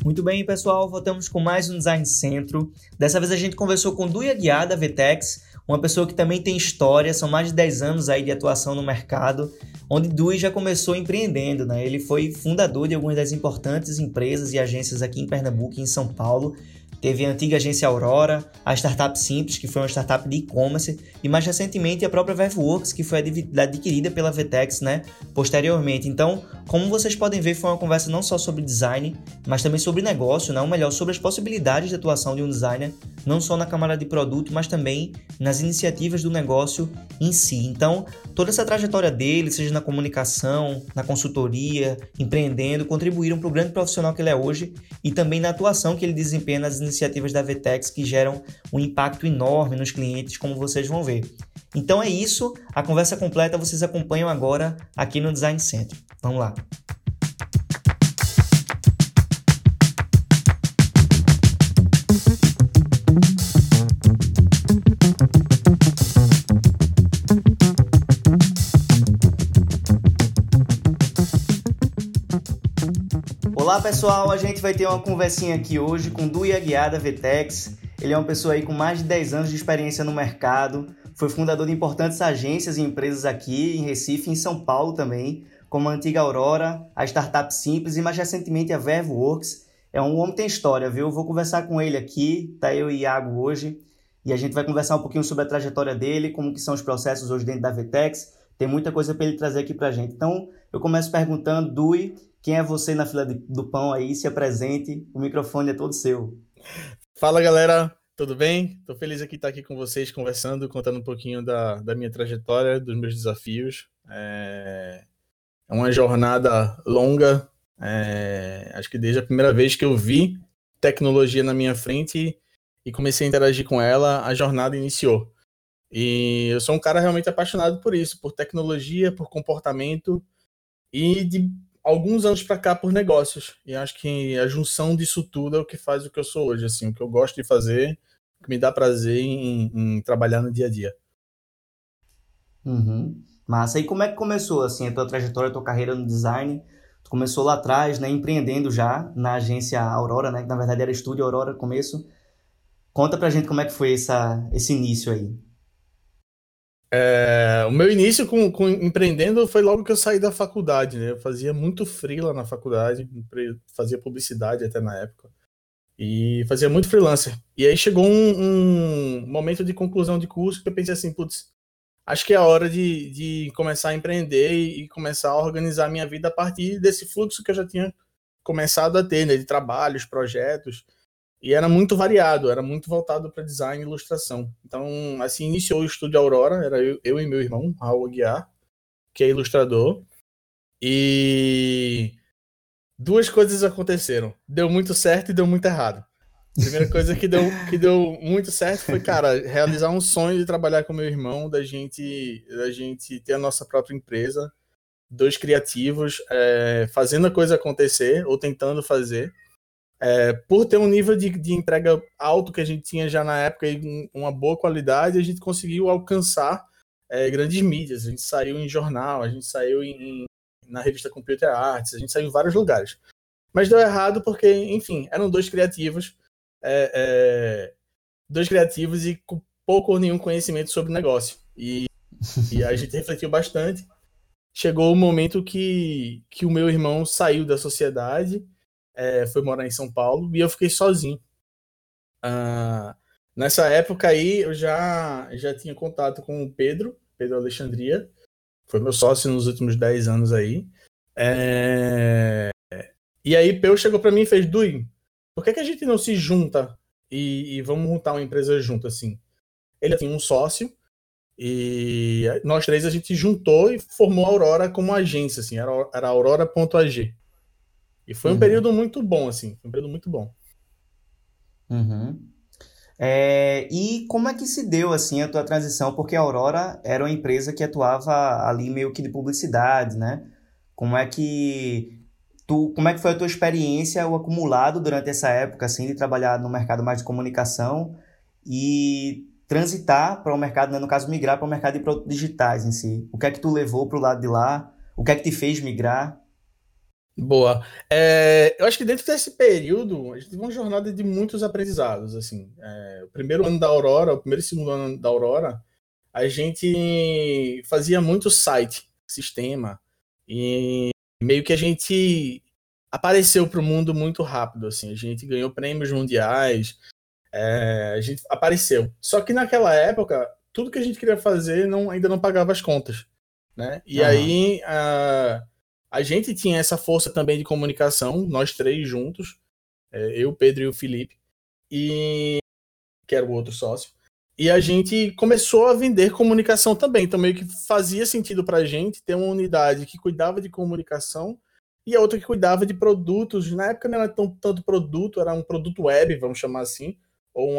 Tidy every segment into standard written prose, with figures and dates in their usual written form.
Muito bem, pessoal, voltamos com mais um Design Centro. Dessa vez a gente conversou com Duy Aguiar, da VTEX, uma pessoa que também tem história, são mais de 10 anos aí de atuação no mercado, onde Duy já começou empreendendo, né? Ele foi fundador de algumas das importantes empresas e agências aqui em Pernambuco e em São Paulo. Teve a antiga agência Aurora, a Startup Simples, que foi uma startup de e-commerce, e mais recentemente a própria Verveworks, que foi adquirida pela VTEX, né, posteriormente. Então, como vocês podem ver, foi uma conversa não só sobre design, mas também sobre negócio, né, ou melhor, sobre as possibilidades de atuação de um designer, não só na camada de produto, mas também nas iniciativas do negócio em si. Então, toda essa trajetória dele, seja na comunicação, na consultoria, empreendendo, contribuíram para o grande profissional que ele é hoje e também na atuação que ele desempenha nas iniciativas da VTEX que geram um impacto enorme nos clientes, como vocês vão ver. Então é isso, a conversa completa vocês acompanham agora aqui no Design Centro. Vamos lá! Olá pessoal, a gente vai ter uma conversinha aqui hoje com Duy Aguiar da VTEX. Ele é uma pessoa aí com mais de 10 anos de experiência no mercado, foi fundador de importantes agências e empresas aqui em Recife e em São Paulo também, como a antiga Aurora, a Startup Simples e mais recentemente a Verveworks. É um homem que tem história, viu? Vou conversar com ele aqui, tá eu e Iago hoje, e a gente vai conversar um pouquinho sobre a trajetória dele, como que são os processos hoje dentro da VTEX. Tem muita coisa para ele trazer aqui pra gente. Então, eu começo perguntando, Duy, quem é você na fila do pão aí? Se apresente, o microfone é todo seu. Fala galera, tudo bem? Estou feliz aqui estar aqui com vocês conversando, contando um pouquinho da minha trajetória, dos meus desafios. É uma jornada longa, acho que desde a primeira vez que eu vi tecnologia na minha frente e comecei a interagir com ela, a jornada iniciou. E eu sou um cara realmente apaixonado por isso, por tecnologia, por comportamento e de alguns anos para cá por negócios. E acho que a junção disso tudo é o que faz o que eu sou hoje, assim, o que eu gosto de fazer, o que me dá prazer em trabalhar no dia a dia. Massa. E como é que começou, assim, a tua trajetória, a tua carreira no design? Tu começou lá atrás, né, empreendendo já na agência Aurora, né, que na verdade era Estúdio Aurora no começo. Conta pra gente como é que foi esse início aí. O meu início com empreendendo foi logo que eu saí da faculdade, né? Eu fazia muito freela na faculdade, fazia publicidade até na época, e fazia muito freelancer. E aí chegou um momento de conclusão de curso que eu pensei assim, putz, acho que é a hora de começar a empreender e começar a organizar a minha vida a partir desse fluxo que eu já tinha começado a ter, né? De trabalhos, projetos. E era muito variado, era muito voltado para design e ilustração. Então, assim, iniciou o Estúdio Aurora, era eu e meu irmão, Raul Aguiar, que é ilustrador. E duas coisas aconteceram. Deu muito certo e deu muito errado. A primeira coisa que deu muito certo foi, cara, realizar um sonho de trabalhar com meu irmão, da gente ter a nossa própria empresa, dois criativos, fazendo a coisa acontecer, ou tentando fazer. Por ter um nível de entrega alto que a gente tinha já na época e uma boa qualidade, a gente conseguiu alcançar grandes mídias. A gente saiu em jornal, a gente saiu na revista Computer Arts, a gente saiu em vários lugares. Mas deu errado porque, enfim, eram dois criativos e com pouco ou nenhum conhecimento sobre o negócio. E a gente refletiu bastante. Chegou o momento que o meu irmão saiu da sociedade, foi morar em São Paulo, e eu fiquei sozinho. Nessa época aí, eu já tinha contato com o Pedro Alexandria, foi meu sócio nos últimos 10 anos aí. E aí, Peu chegou para mim e fez, Duy, por que a gente não se junta e vamos montar uma empresa junto, assim? Ele tinha um sócio, e nós três a gente juntou e formou a Aurora como agência, assim, era aurora.ag. E foi um período muito bom, assim, foi um período muito bom. E como é que se deu, assim, a tua transição? Porque a Aurora era uma empresa que atuava ali meio que de publicidade, né? Como é que foi a tua experiência, o acumulado durante essa época, assim, de trabalhar no mercado mais de comunicação e transitar para o mercado, né? No caso, migrar para o mercado de produtos digitais em si? O que é que tu levou para o lado de lá? O que é que te fez migrar? Boa. Eu acho que dentro desse período, a gente teve uma jornada de muitos aprendizados, assim. O primeiro ano da Aurora, o primeiro e segundo ano da Aurora, a gente fazia muito site, sistema, e meio que a gente apareceu para o mundo muito rápido, assim. A gente ganhou prêmios mundiais, a gente apareceu. Só que naquela época, tudo que a gente queria fazer ainda não pagava as contas, né? E aí a gente tinha essa força também de comunicação, nós três juntos, eu, Pedro e o Felipe, e que era o outro sócio. E a gente começou a vender comunicação também. Então meio que fazia sentido para a gente ter uma unidade que cuidava de comunicação e a outra que cuidava de produtos. Na época não era tanto produto, era um produto web, vamos chamar assim, ou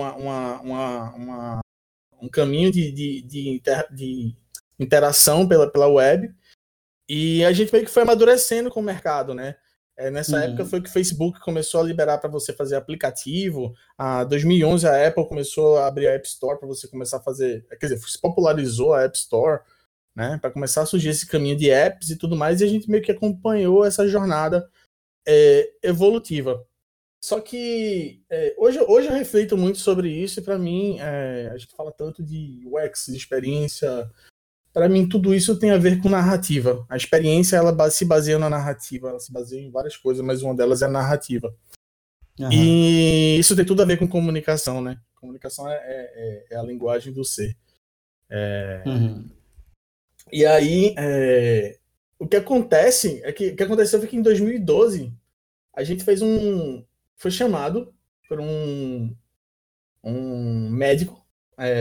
um caminho de interação pela web. E a gente meio que foi amadurecendo com o mercado, né? Nessa época foi que o Facebook começou a liberar para você fazer aplicativo. Em 2011 a Apple começou a abrir a App Store para você começar a fazer, quer dizer, se popularizou a App Store, né? Para começar a surgir esse caminho de apps e tudo mais. E a gente meio que acompanhou essa jornada evolutiva. Só que hoje eu reflito muito sobre isso e para mim a gente fala tanto de UX, de experiência. Para mim, tudo isso tem a ver com narrativa. A experiência, ela se baseia na narrativa, ela se baseia em várias coisas, mas uma delas é a narrativa. E isso tem tudo a ver com comunicação, né? Comunicação é a linguagem do ser. E aí, o que acontece é que o que aconteceu foi que em 2012 a gente foi chamado por um médico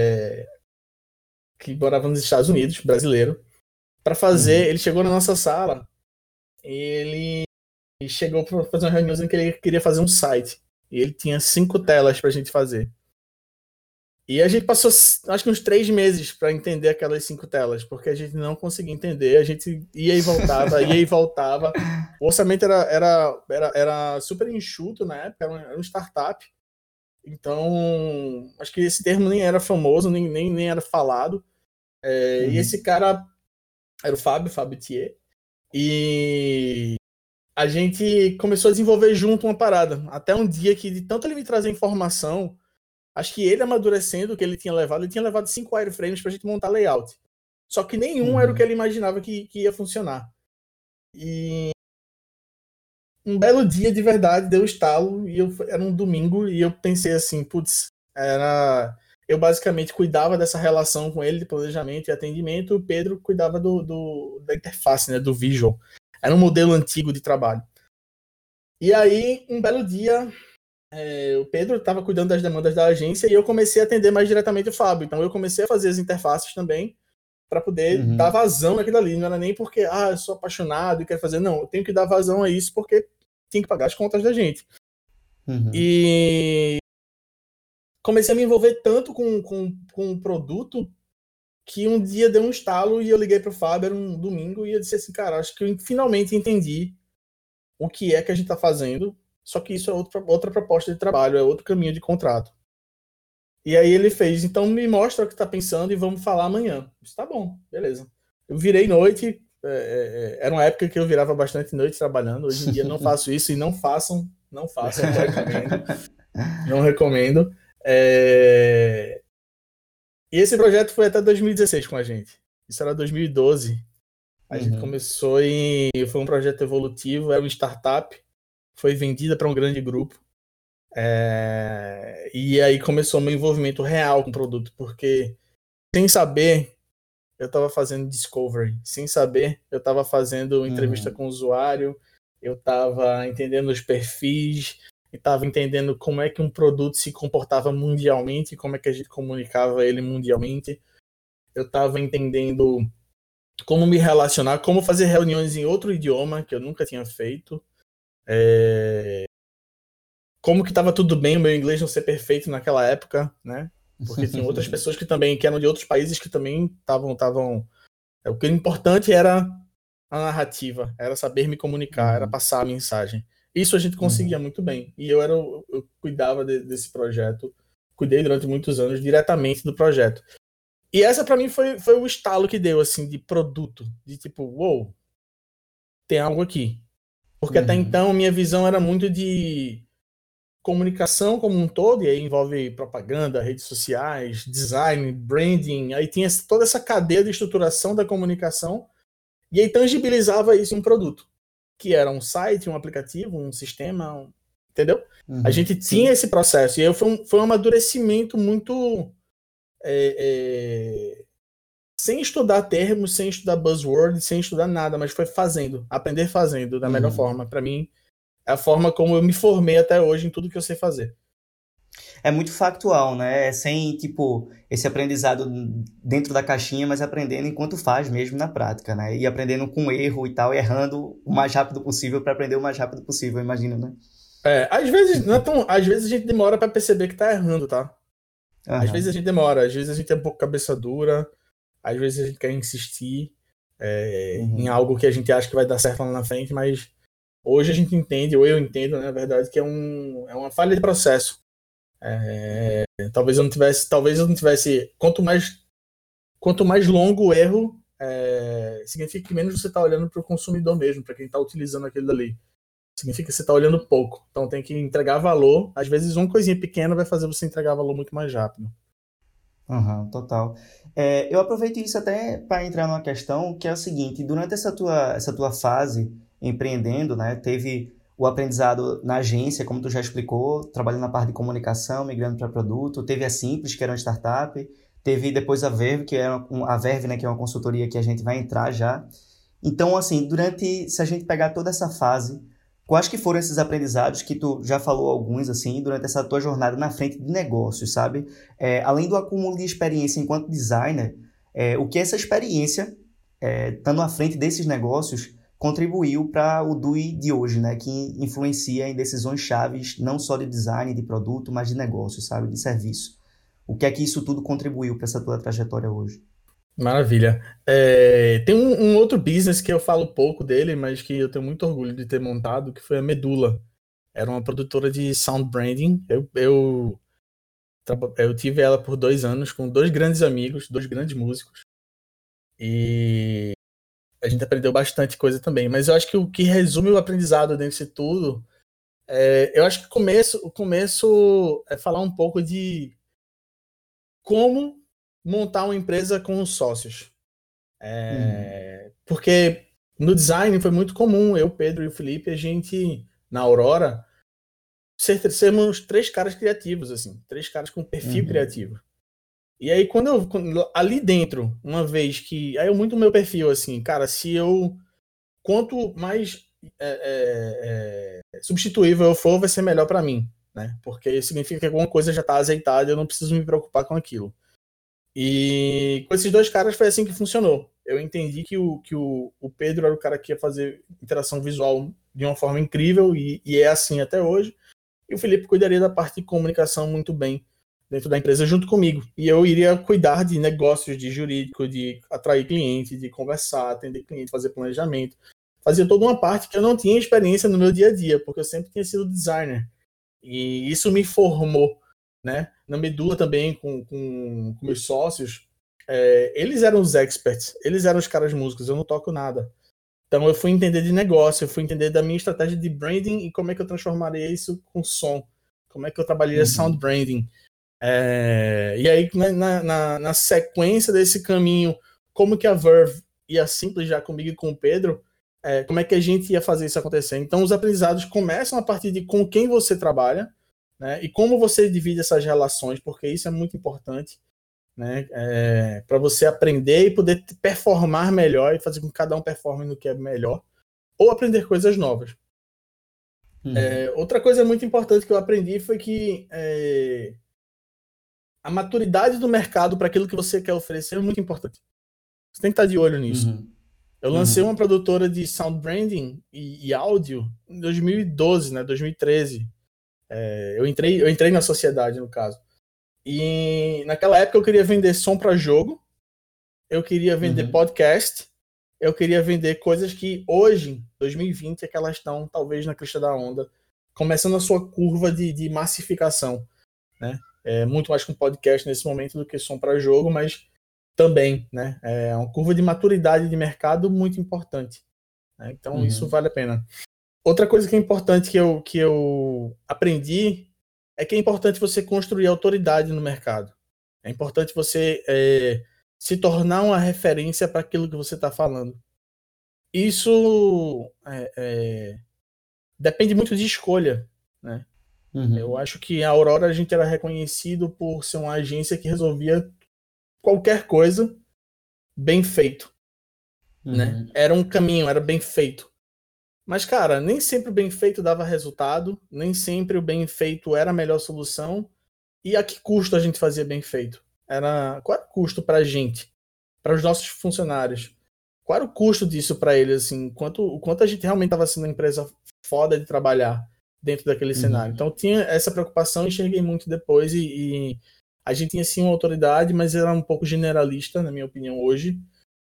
que morava nos Estados Unidos, brasileiro, para fazer. Ele chegou na nossa sala, ele chegou para fazer uma reunião em que ele queria fazer um site. E ele tinha 5 telas para a gente fazer. E a gente passou, acho que uns 3 meses para entender aquelas 5 telas, porque a gente não conseguia entender. A gente ia e voltava, ia e voltava. O orçamento era super enxuto na época, era um startup. Então, acho que esse termo nem era famoso, nem era falado. E esse cara era o Fábio Thier. E a gente começou a desenvolver junto uma parada. Até um dia que, de tanto ele me trazer informação, acho que ele amadurecendo o que ele tinha levado 5 wireframes pra gente montar layout. Só que nenhum era o que ele imaginava que ia funcionar. E um belo dia, de verdade, deu estalo, e era um domingo, e eu pensei assim, putz, eu basicamente cuidava dessa relação com ele de planejamento e atendimento, o Pedro cuidava da interface, né, do visual. Era um modelo antigo de trabalho. E aí, um belo dia, o Pedro estava cuidando das demandas da agência e eu comecei a atender mais diretamente o Fábio. Então eu comecei a fazer as interfaces também para poder dar vazão naquilo ali. Não era nem porque eu sou apaixonado e quero fazer. Não, eu tenho que dar vazão a isso porque tem que pagar as contas da gente. E comecei a me envolver tanto com o produto que um dia deu um estalo e eu liguei pro Fábio, era um domingo, e eu disse assim, cara, acho que eu finalmente entendi o que é que a gente tá fazendo, só que isso é outra proposta de trabalho, é outro caminho de contrato. E aí ele fez, então me mostra o que tá pensando e vamos falar amanhã. Eu disse, tá bom, beleza. Eu virei noite, era uma época que eu virava bastante noite trabalhando, hoje em dia não faço isso, e não façam, não recomendo. Não recomendo. E esse projeto foi até 2016 com a gente. Isso era 2012. A gente começou e foi um projeto evolutivo, era uma startup, foi vendida para um grande grupo. E aí começou o meu envolvimento real com o produto, porque sem saber, eu estava fazendo discovery. Sem saber, eu estava fazendo entrevista com o usuário, eu estava entendendo os perfis, estava entendendo como é que um produto se comportava mundialmente, como é que a gente comunicava ele mundialmente. Eu estava entendendo como me relacionar, como fazer reuniões em outro idioma que eu nunca tinha feito. Como que estava tudo bem o meu inglês não ser perfeito naquela época, né? Porque tinha outras pessoas que eram de outros países que também estavam. O que era importante era a narrativa, era saber me comunicar, era passar a mensagem. Isso a gente conseguia muito bem. E eu cuidava desse projeto, cuidei durante muitos anos diretamente do projeto. E essa para mim foi o estalo que deu, assim, de produto, de tipo, uou, tem algo aqui. Porque até Uhum. então minha visão era muito de comunicação como um todo, e aí envolve propaganda, redes sociais, design, branding, aí tinha toda essa cadeia de estruturação da comunicação, e aí tangibilizava isso em um produto, que era um site, um aplicativo, um sistema, entendeu? A Uhum. gente tinha Sim. esse processo, e aí foi um amadurecimento muito é, sem estudar termos, sem estudar buzzword, sem estudar nada, mas foi fazendo, aprender fazendo da melhor Uhum. forma. Para mim, é a forma como eu me formei até hoje em tudo que eu sei fazer. É muito factual, né? É sem, tipo, esse aprendizado dentro da caixinha, mas aprendendo enquanto faz mesmo na prática, né? E aprendendo com erro e tal, e errando o mais rápido possível para aprender o mais rápido possível, imagina, né? Às vezes, não é tão, às vezes a gente demora para perceber que tá errando, tá? Às vezes a Aham. gente demora, às vezes a gente é um pouco cabeça dura, às vezes a gente quer insistir em Uhum. algo que a gente acha que vai dar certo lá na frente, mas hoje a gente entende, ou eu entendo, né, na verdade, que é uma falha de processo. Talvez eu não tivesse, quanto mais longo o erro, significa que menos você está olhando para o consumidor mesmo, para quem está utilizando aquilo dali. Significa que você está olhando pouco. Então tem que entregar valor. Às vezes uma coisinha pequena vai fazer você entregar valor muito mais rápido. Aham, total. Eu aproveito isso até para entrar numa questão que é o seguinte: durante essa tua fase empreendendo, né, teve o aprendizado na agência, como tu já explicou, trabalhando na parte de comunicação, migrando para produto, teve a Simples, que era uma startup, teve depois a Verve, a Verve, né, que é uma consultoria que a gente vai entrar já. Então, assim, se a gente pegar toda essa fase, quais que foram esses aprendizados que tu já falou alguns, assim, durante essa tua jornada na frente de negócios, sabe? Além do acúmulo de experiência enquanto designer, o que essa experiência, estando à frente desses negócios, contribuiu para o DUI de hoje, né? Que influencia em decisões chaves, não só de design, de produto, mas de negócio, sabe? De serviço. O que é que isso tudo contribuiu para essa tua trajetória hoje? Maravilha. Tem um outro business que eu falo pouco dele, mas que eu tenho muito orgulho de ter montado, que foi a Medula. Era uma produtora de sound branding. Eu tive ela por 2 anos com dois grandes amigos, dois grandes músicos. E a gente aprendeu bastante coisa também. Mas eu acho que o que resume o aprendizado dentro disso tudo, eu acho que o começo é falar um pouco de como montar uma empresa com os sócios. Uhum, Porque no design foi muito comum, eu, Pedro e o Felipe, a gente, na Aurora, sermos três caras criativos, assim, três caras com perfil uhum, criativo. E aí, ali dentro, uma vez que. Aí, muito meu perfil, assim, cara, se eu. Quanto mais substituível eu for, vai ser melhor para mim, né? Porque significa que alguma coisa já tá azeitada e eu não preciso me preocupar com aquilo. E com esses dois caras foi assim que funcionou. Eu entendi que o Pedro era o cara que ia fazer interação visual de uma forma incrível e é assim até hoje. E o Felipe cuidaria da parte de comunicação muito bem dentro da empresa junto comigo. E eu iria cuidar de negócios, de jurídico, de atrair cliente, de conversar, atender cliente, fazer planejamento. Fazia toda uma parte que eu não tinha experiência no meu dia a dia, porque eu sempre tinha sido designer. E isso me formou, né? Na Medula também, com meus sócios, eles eram os experts, eles eram os caras músicos, eu não toco nada. Então eu fui entender de negócio, eu fui entender da minha estratégia de branding e como é que eu transformaria isso com som, como é que eu trabalharia sound uhum, branding. E aí, na sequência desse caminho, como que a Verve ia simples já comigo e com o Pedro, como é que a gente ia fazer isso acontecer? Então, os aprendizados começam a partir de com quem você trabalha, né, e como você divide essas relações, porque isso é muito importante, né, para você aprender e poder performar melhor e fazer com que cada um performe no que é melhor, ou aprender coisas novas. uhum, Outra coisa muito importante que eu aprendi foi que a maturidade do mercado para aquilo que você quer oferecer é muito importante. Você tem que estar de olho nisso. uhum, Eu lancei uma uhum, produtora de sound branding e áudio em 2012, né, 2013. Eu entrei na sociedade, no caso. E naquela época eu queria vender som para jogo, eu queria vender uhum, podcast, eu queria vender coisas que hoje, 2020, é que elas estão talvez na crista da onda, começando a sua curva de massificação, né? Muito mais com podcast nesse momento do que som para jogo, mas também, né? É uma curva de maturidade de mercado muito importante, né? Então isso uhum. vale a pena. Outra coisa que é importante que eu aprendi é que é importante você construir autoridade no mercado. É importante você se tornar uma referência para aquilo que você está falando. Isso depende muito de escolha, né? Eu acho que a Aurora a gente era reconhecido por ser uma agência que resolvia qualquer coisa bem feito, né? Era um caminho, era bem feito. Mas, cara, nem sempre o bem feito dava resultado, nem sempre o bem feito era a melhor solução. E a que custo a gente fazia bem feito? Qual era o custo para a gente, para os nossos funcionários? Qual era o custo disso para eles? Assim, o quanto a gente realmente estava sendo uma empresa foda de trabalhar dentro daquele cenário? Então, tinha essa preocupação, enxerguei muito depois. E a gente tinha sim uma autoridade, mas era um pouco generalista, na minha opinião, hoje.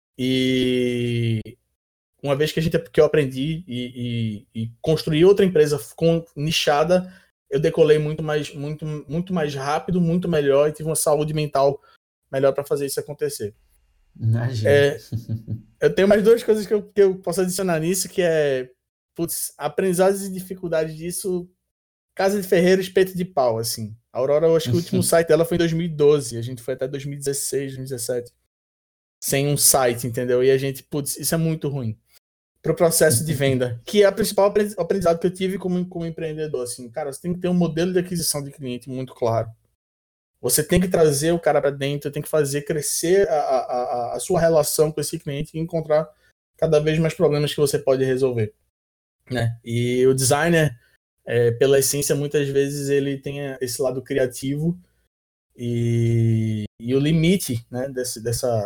E uma vez que eu aprendi e construí outra empresa nichada, eu decolei muito mais rápido, muito melhor e tive uma saúde mental melhor para fazer isso acontecer. Imagina. Eu tenho mais duas coisas que eu posso adicionar nisso, que é aprendizados e dificuldades disso, casa de ferreiro, espeto de pau, assim. A Aurora, eu acho que o último site dela foi em 2012, a gente foi até 2016, 2017, sem um site, entendeu? E a gente, isso é muito ruim para o processo de venda, que é a principal aprendizado que eu tive como empreendedor. Assim, cara, você tem que ter um modelo de aquisição de cliente muito claro. Você tem que trazer o cara para dentro, tem que fazer crescer a sua relação com esse cliente e encontrar cada vez mais problemas que você pode resolver, né? E o designer, pela essência, muitas vezes ele tem esse lado criativo e o limite, né, desse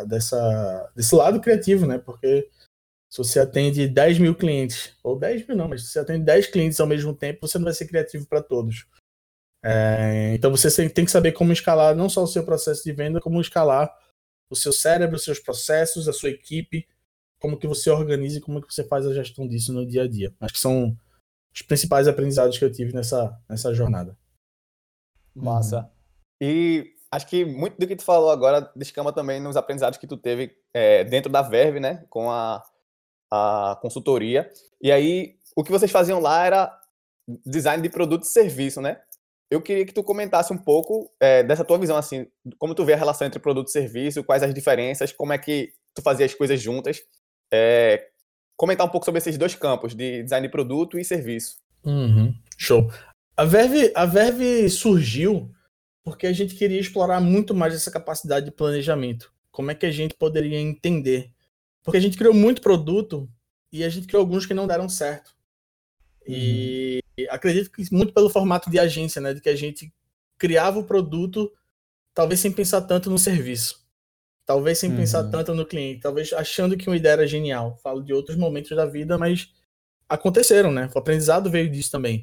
lado criativo, né? Porque se você atende 10 mil clientes, ou 10 mil não, mas se você atende 10 clientes ao mesmo tempo, você não vai ser criativo para todos. Então você tem que saber como escalar não só o seu processo de venda, como escalar o seu cérebro, os seus processos, a sua equipe, como que você organiza e como que você faz a gestão disso no dia a dia. Acho que são os principais aprendizados que eu tive nessa jornada. Massa. E acho que muito do que tu falou agora descamba também nos aprendizados que tu teve dentro da Verve, né, com a consultoria. E aí, o que vocês faziam lá era design de produto e serviço, né? Eu queria que tu comentasse um pouco dessa tua visão, assim, como tu vê a relação entre produto e serviço, quais as diferenças, como é que tu fazia as coisas juntas. Comentar um pouco sobre esses dois campos, de design de produto e serviço. Show. A Verve surgiu porque a gente queria explorar muito mais essa capacidade de planejamento. Como é que a gente poderia entender? Porque a gente criou muito produto e a gente criou alguns que não deram certo. E acredito que muito pelo formato de agência, né? De que a gente criava o produto talvez sem pensar tanto no serviço. Talvez sem pensar tanto no cliente. Talvez achando que uma ideia era genial. Falo de outros momentos da vida, mas aconteceram, né? O aprendizado veio disso também.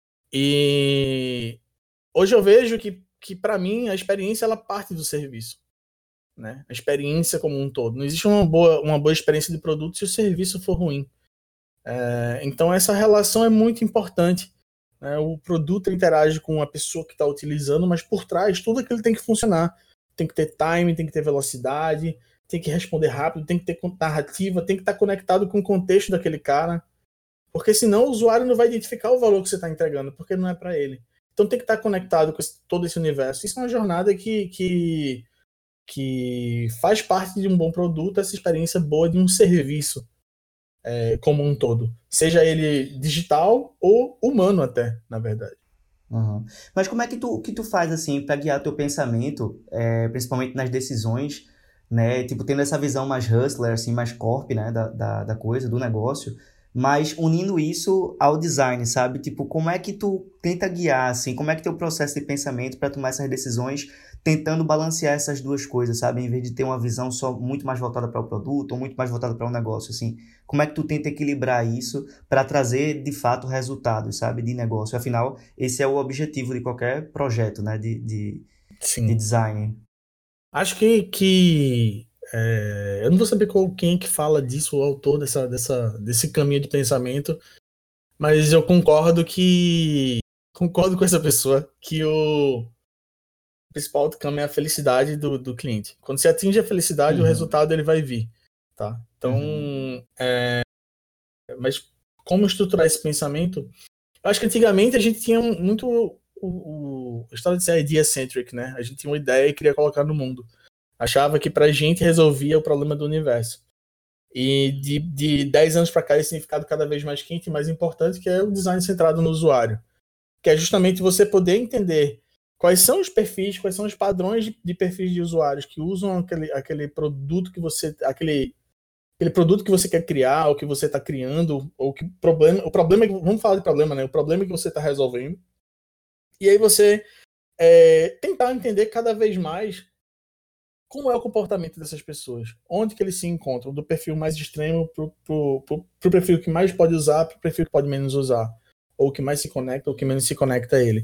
E hoje eu vejo que para mim, a experiência ela parte do serviço. Né? A experiência como um todo. Não existe uma boa experiência de produto se o serviço for ruim. Então essa relação é muito importante. Né? O produto interage com a pessoa que está utilizando, mas por trás tudo aquilo tem que funcionar. Tem que ter time, tem que ter velocidade, tem que responder rápido, tem que ter narrativa, tem que estar conectado com o contexto daquele cara. Porque senão o usuário não vai identificar o valor que você está entregando, porque não é para ele. Então tem que estar conectado com todo esse universo. Isso é uma jornada que faz parte de um bom produto, essa experiência boa de um serviço como um todo. Seja ele digital ou humano até, na verdade. Mas como é que tu faz, assim, para guiar teu pensamento, principalmente nas decisões, né? Tipo, tendo essa visão mais hustler, assim, mais corp, né? Da coisa, do negócio, mas unindo isso ao design, sabe? Tipo, como é que tu tenta guiar, assim, como é que teu processo de pensamento para tomar essas decisões, tentando balancear essas duas coisas, sabe? Em vez de ter uma visão só muito mais voltada para o produto ou muito mais voltada para o negócio, assim. Como é que tu tenta equilibrar isso para trazer, de fato, resultados, sabe? De negócio. Afinal, esse é o objetivo de qualquer projeto, né? De design. Acho que eu não vou saber quem é que fala disso, o autor desse caminho de pensamento, mas eu concordo com essa pessoa que o principal outcome é a felicidade do cliente. Quando você atinge a felicidade, o resultado ele vai vir, tá? Então, mas como estruturar esse pensamento, eu acho que antigamente a gente tinha muito a história de ser idea-centric, né? A gente tinha uma ideia e queria colocar no mundo. Achava que pra gente resolvia o problema do universo. E de 10 anos para cá, esse significado cada vez mais quente e mais importante, que é o design centrado no usuário. Que é justamente você poder entender quais são os perfis, quais são os padrões de perfis de usuários que usam aquele produto que você... Aquele produto que você quer criar, ou que você está criando, ou que o problema, vamos falar de problema, né? O problema que você está resolvendo. E aí você tentar entender cada vez mais como é o comportamento dessas pessoas, onde que eles se encontram, do perfil mais extremo pro perfil que mais pode usar, pro perfil que pode menos usar, ou que mais se conecta, ou que menos se conecta a ele.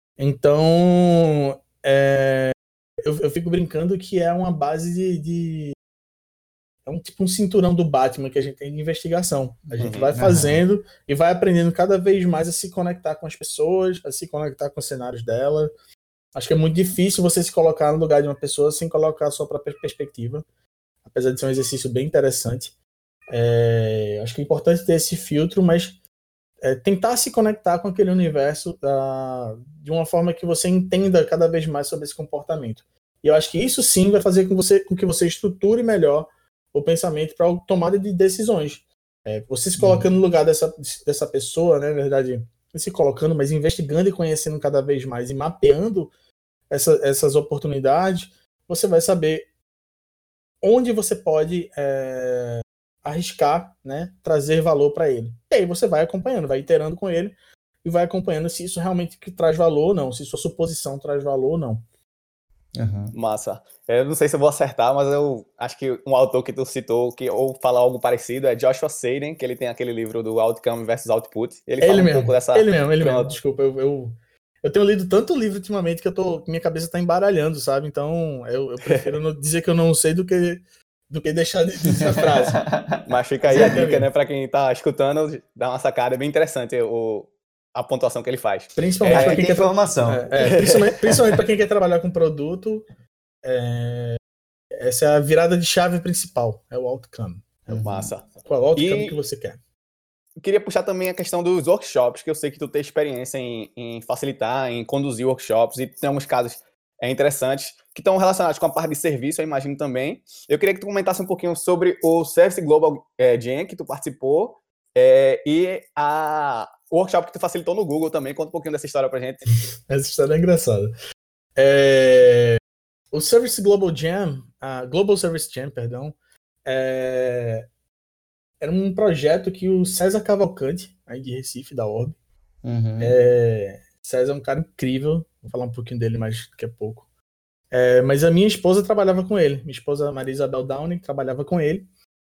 Então, eu fico brincando que é uma base é tipo um cinturão do Batman que a gente tem de investigação. A gente vai fazendo e vai aprendendo cada vez mais a se conectar com as pessoas, a se conectar com os cenários dela. Acho que é muito difícil você se colocar no lugar de uma pessoa sem colocar a sua própria perspectiva, apesar de ser um exercício bem interessante. Acho que é importante ter esse filtro, mas tentar se conectar com aquele universo de uma forma que você entenda cada vez mais sobre esse comportamento. E eu acho que isso sim vai fazer com que você estruture melhor o pensamento para a tomada de decisões. Você se colocando no lugar dessa pessoa, né, na verdade, se colocando, mas investigando e conhecendo cada vez mais e mapeando essas oportunidades, você vai saber onde você pode arriscar, né, trazer valor para ele. E aí você vai acompanhando, vai iterando com ele e vai acompanhando se isso realmente traz valor ou não, se sua suposição traz valor ou não. Massa. Eu não sei se eu vou acertar, mas eu acho que um autor que tu citou, ou fala algo parecido, é Joshua Sadin, que ele tem aquele livro do Outcome versus Output. Ele fala pouco dessa... Ele mesmo. Desculpa, eu tenho lido tanto livro ultimamente que minha cabeça tá embaralhando, sabe? Então eu prefiro não dizer que eu não sei do que deixar de dizer a frase. Mas fica aí a dica, né, pra quem tá escutando, dá uma sacada, é bem interessante a pontuação que ele faz. Principalmente para quem quer informação. Principalmente para quem quer trabalhar com produto, essa é a virada de chave principal, é o outcome. Massa. Qual é o outcome que você quer? Eu queria puxar também a questão dos workshops, que eu sei que tu tem experiência em facilitar, em conduzir workshops, e tem alguns casos interessantes que estão relacionados com a parte de serviço, eu imagino também. Eu queria que tu comentasse um pouquinho sobre o Service Global Jam, que tu participou, e o workshop que tu facilitou no Google também. Conta um pouquinho dessa história pra gente. Essa história é engraçada. O Service Global Jam, Global Service Jam, perdão, era um projeto que o César Cavalcante, aí de Recife, da Orb, César é um cara incrível, vou falar um pouquinho dele mais daqui a pouco. Mas a minha esposa trabalhava com ele, minha esposa Maria Isabel Downing trabalhava com ele.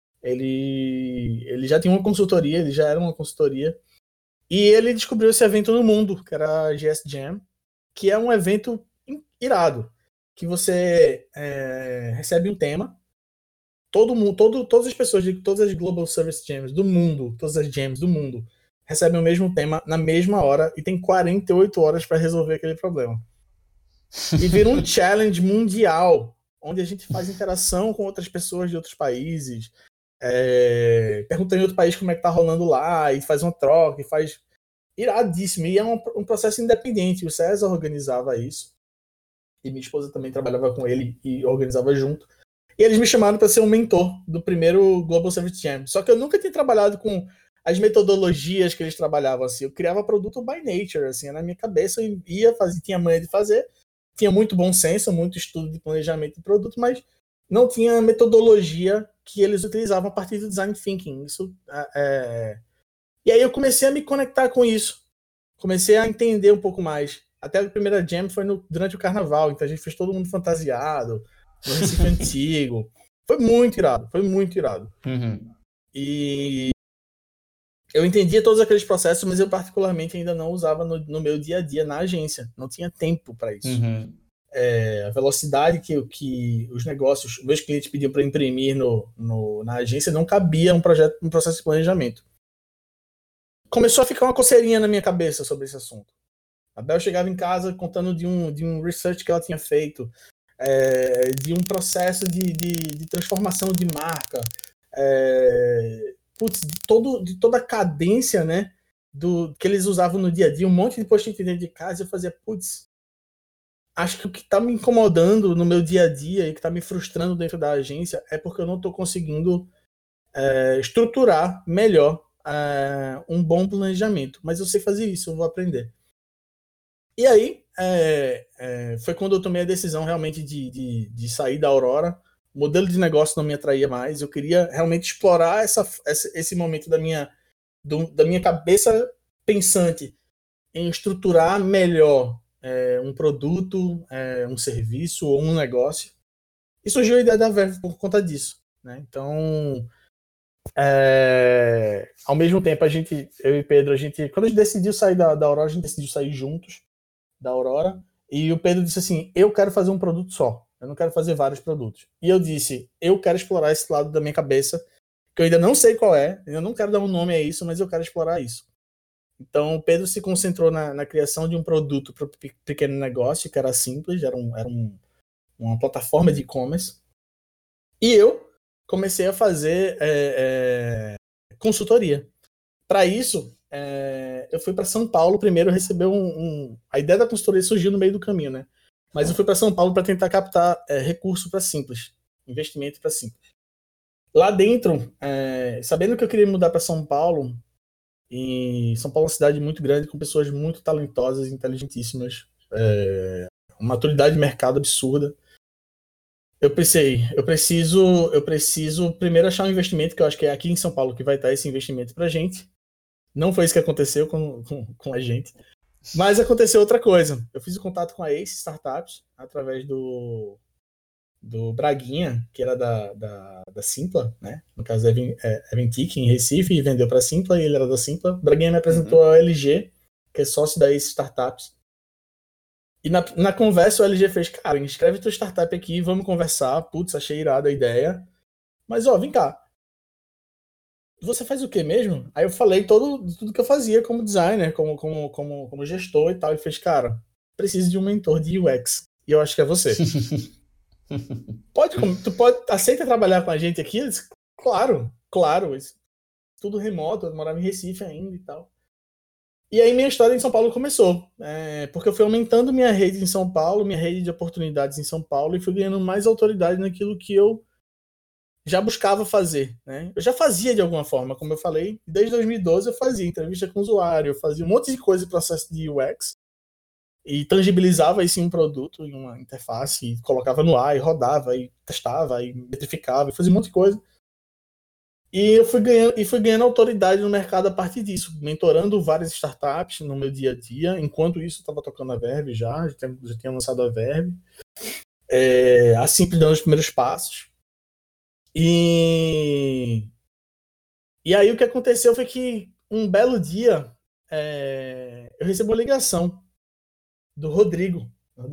Ele já tinha uma consultoria, ele já era uma consultoria, e ele descobriu esse evento no mundo, que era a GS Jam, que é um evento irado, que você recebe um tema, todas as pessoas de todas as Global Service Jams do mundo, todas as jams do mundo, recebem o mesmo tema na mesma hora e tem 48 horas para resolver aquele problema. E vira um challenge mundial, onde a gente faz interação com outras pessoas de outros países, pergunta em outro país como é que tá rolando lá, e faz uma troca, e faz iradíssimo. E é um processo independente. O César organizava isso, e minha esposa também trabalhava com ele e organizava junto. E eles me chamaram para ser um mentor do primeiro Global Service Jam. Só que eu nunca tinha trabalhado com as metodologias que eles trabalhavam, assim. Eu criava produto by nature, assim, na minha cabeça, eu tinha manha de fazer, tinha muito bom senso, muito estudo de planejamento de produto, mas não tinha metodologia que eles utilizavam a partir do design thinking. E aí eu comecei a me conectar com isso, comecei a entender um pouco mais. Até a primeira jam foi durante o carnaval, então a gente fez todo mundo fantasiado, no Recife Antigo. Foi muito irado. E eu entendia todos aqueles processos, mas eu particularmente ainda não usava no meu dia a dia na agência. Não tinha tempo para isso. A velocidade que os negócios, meus clientes pediam para imprimir na agência não cabia um processo de planejamento. Começou a ficar uma coceirinha na minha cabeça sobre esse assunto. A Bel chegava em casa contando de um research que ela tinha feito, de um processo de transformação de marca, putz, de toda a cadência, né, que eles usavam no dia a dia, um monte de post-it dentro de casa, eu fazia, putz, acho que o que está me incomodando no meu dia a dia e que está me frustrando dentro da agência é porque eu não estou conseguindo estruturar melhor um bom planejamento. Mas eu sei fazer isso, eu vou aprender. E aí, foi quando eu tomei a decisão realmente de sair da Aurora. O modelo de negócio não me atraía mais. Eu queria realmente explorar esse momento da minha cabeça pensante em estruturar melhor um produto, um serviço ou um negócio. E surgiu a ideia da Verve por conta disso, né? Então, ao mesmo tempo, eu e Pedro, quando a gente decidiu sair da Aurora, a gente decidiu sair juntos da Aurora. E o Pedro disse assim, eu quero fazer um produto só. Eu não quero fazer vários produtos. E eu disse, eu quero explorar esse lado da minha cabeça, que eu ainda não sei qual é, eu não quero dar um nome a isso, mas eu quero explorar isso. Então, o Pedro se concentrou na criação de um produto para o pequeno negócio, que era simples, era uma plataforma de e-commerce. E eu comecei a fazer consultoria. Para isso, eu fui para São Paulo primeiro receber a ideia da consultoria surgiu no meio do caminho, né? Mas eu fui para São Paulo para tentar captar recurso para Simples, investimento para Simples. Lá dentro, sabendo que eu queria mudar para São Paulo, e São Paulo é uma cidade muito grande, com pessoas muito talentosas, inteligentíssimas, uma maturidade de mercado absurda. Eu pensei, eu preciso primeiro achar um investimento, que eu acho que é aqui em São Paulo que vai estar esse investimento pra gente. Não foi isso que aconteceu com a gente. Mas aconteceu outra coisa. Eu fiz o contato com a Ace Startups através do Braguinha, que era da Simpla, né? No caso, Eventic, em Recife, e vendeu para a Simpla, e ele era da Simpla. O Braguinha me apresentou a LG, que é sócio da Ace Startups. E na conversa o LG fez, cara, inscreve tua startup aqui, vamos conversar. Putz, achei irada a ideia. Mas, vem cá. Você faz o quê mesmo? Aí eu falei tudo que eu fazia como designer, como gestor e tal. E fez, cara, preciso de um mentor de UX. E eu acho que é você. Aceita trabalhar com a gente aqui? Eu disse, claro. Tudo remoto, eu morava em Recife ainda e tal. E aí minha história em São Paulo começou, porque eu fui aumentando minha rede em São Paulo, minha rede de oportunidades em São Paulo, e fui ganhando mais autoridade naquilo que eu já buscava fazer, né? Eu já fazia de alguma forma, como eu falei, desde 2012 eu fazia entrevista com o usuário, eu fazia um monte de coisa em processo de UX, e tangibilizava isso em um produto, em uma interface, e colocava no ar, e rodava, e testava, e metrificava, e fazia um monte de coisa. E eu fui ganhando autoridade no mercado a partir disso, mentorando várias startups no meu dia a dia. Enquanto isso, eu estava tocando a Verve já tinha lançado a Verve. Assim, dando os primeiros passos. E aí o que aconteceu foi que um belo dia eu recebi uma ligação do Rodrigo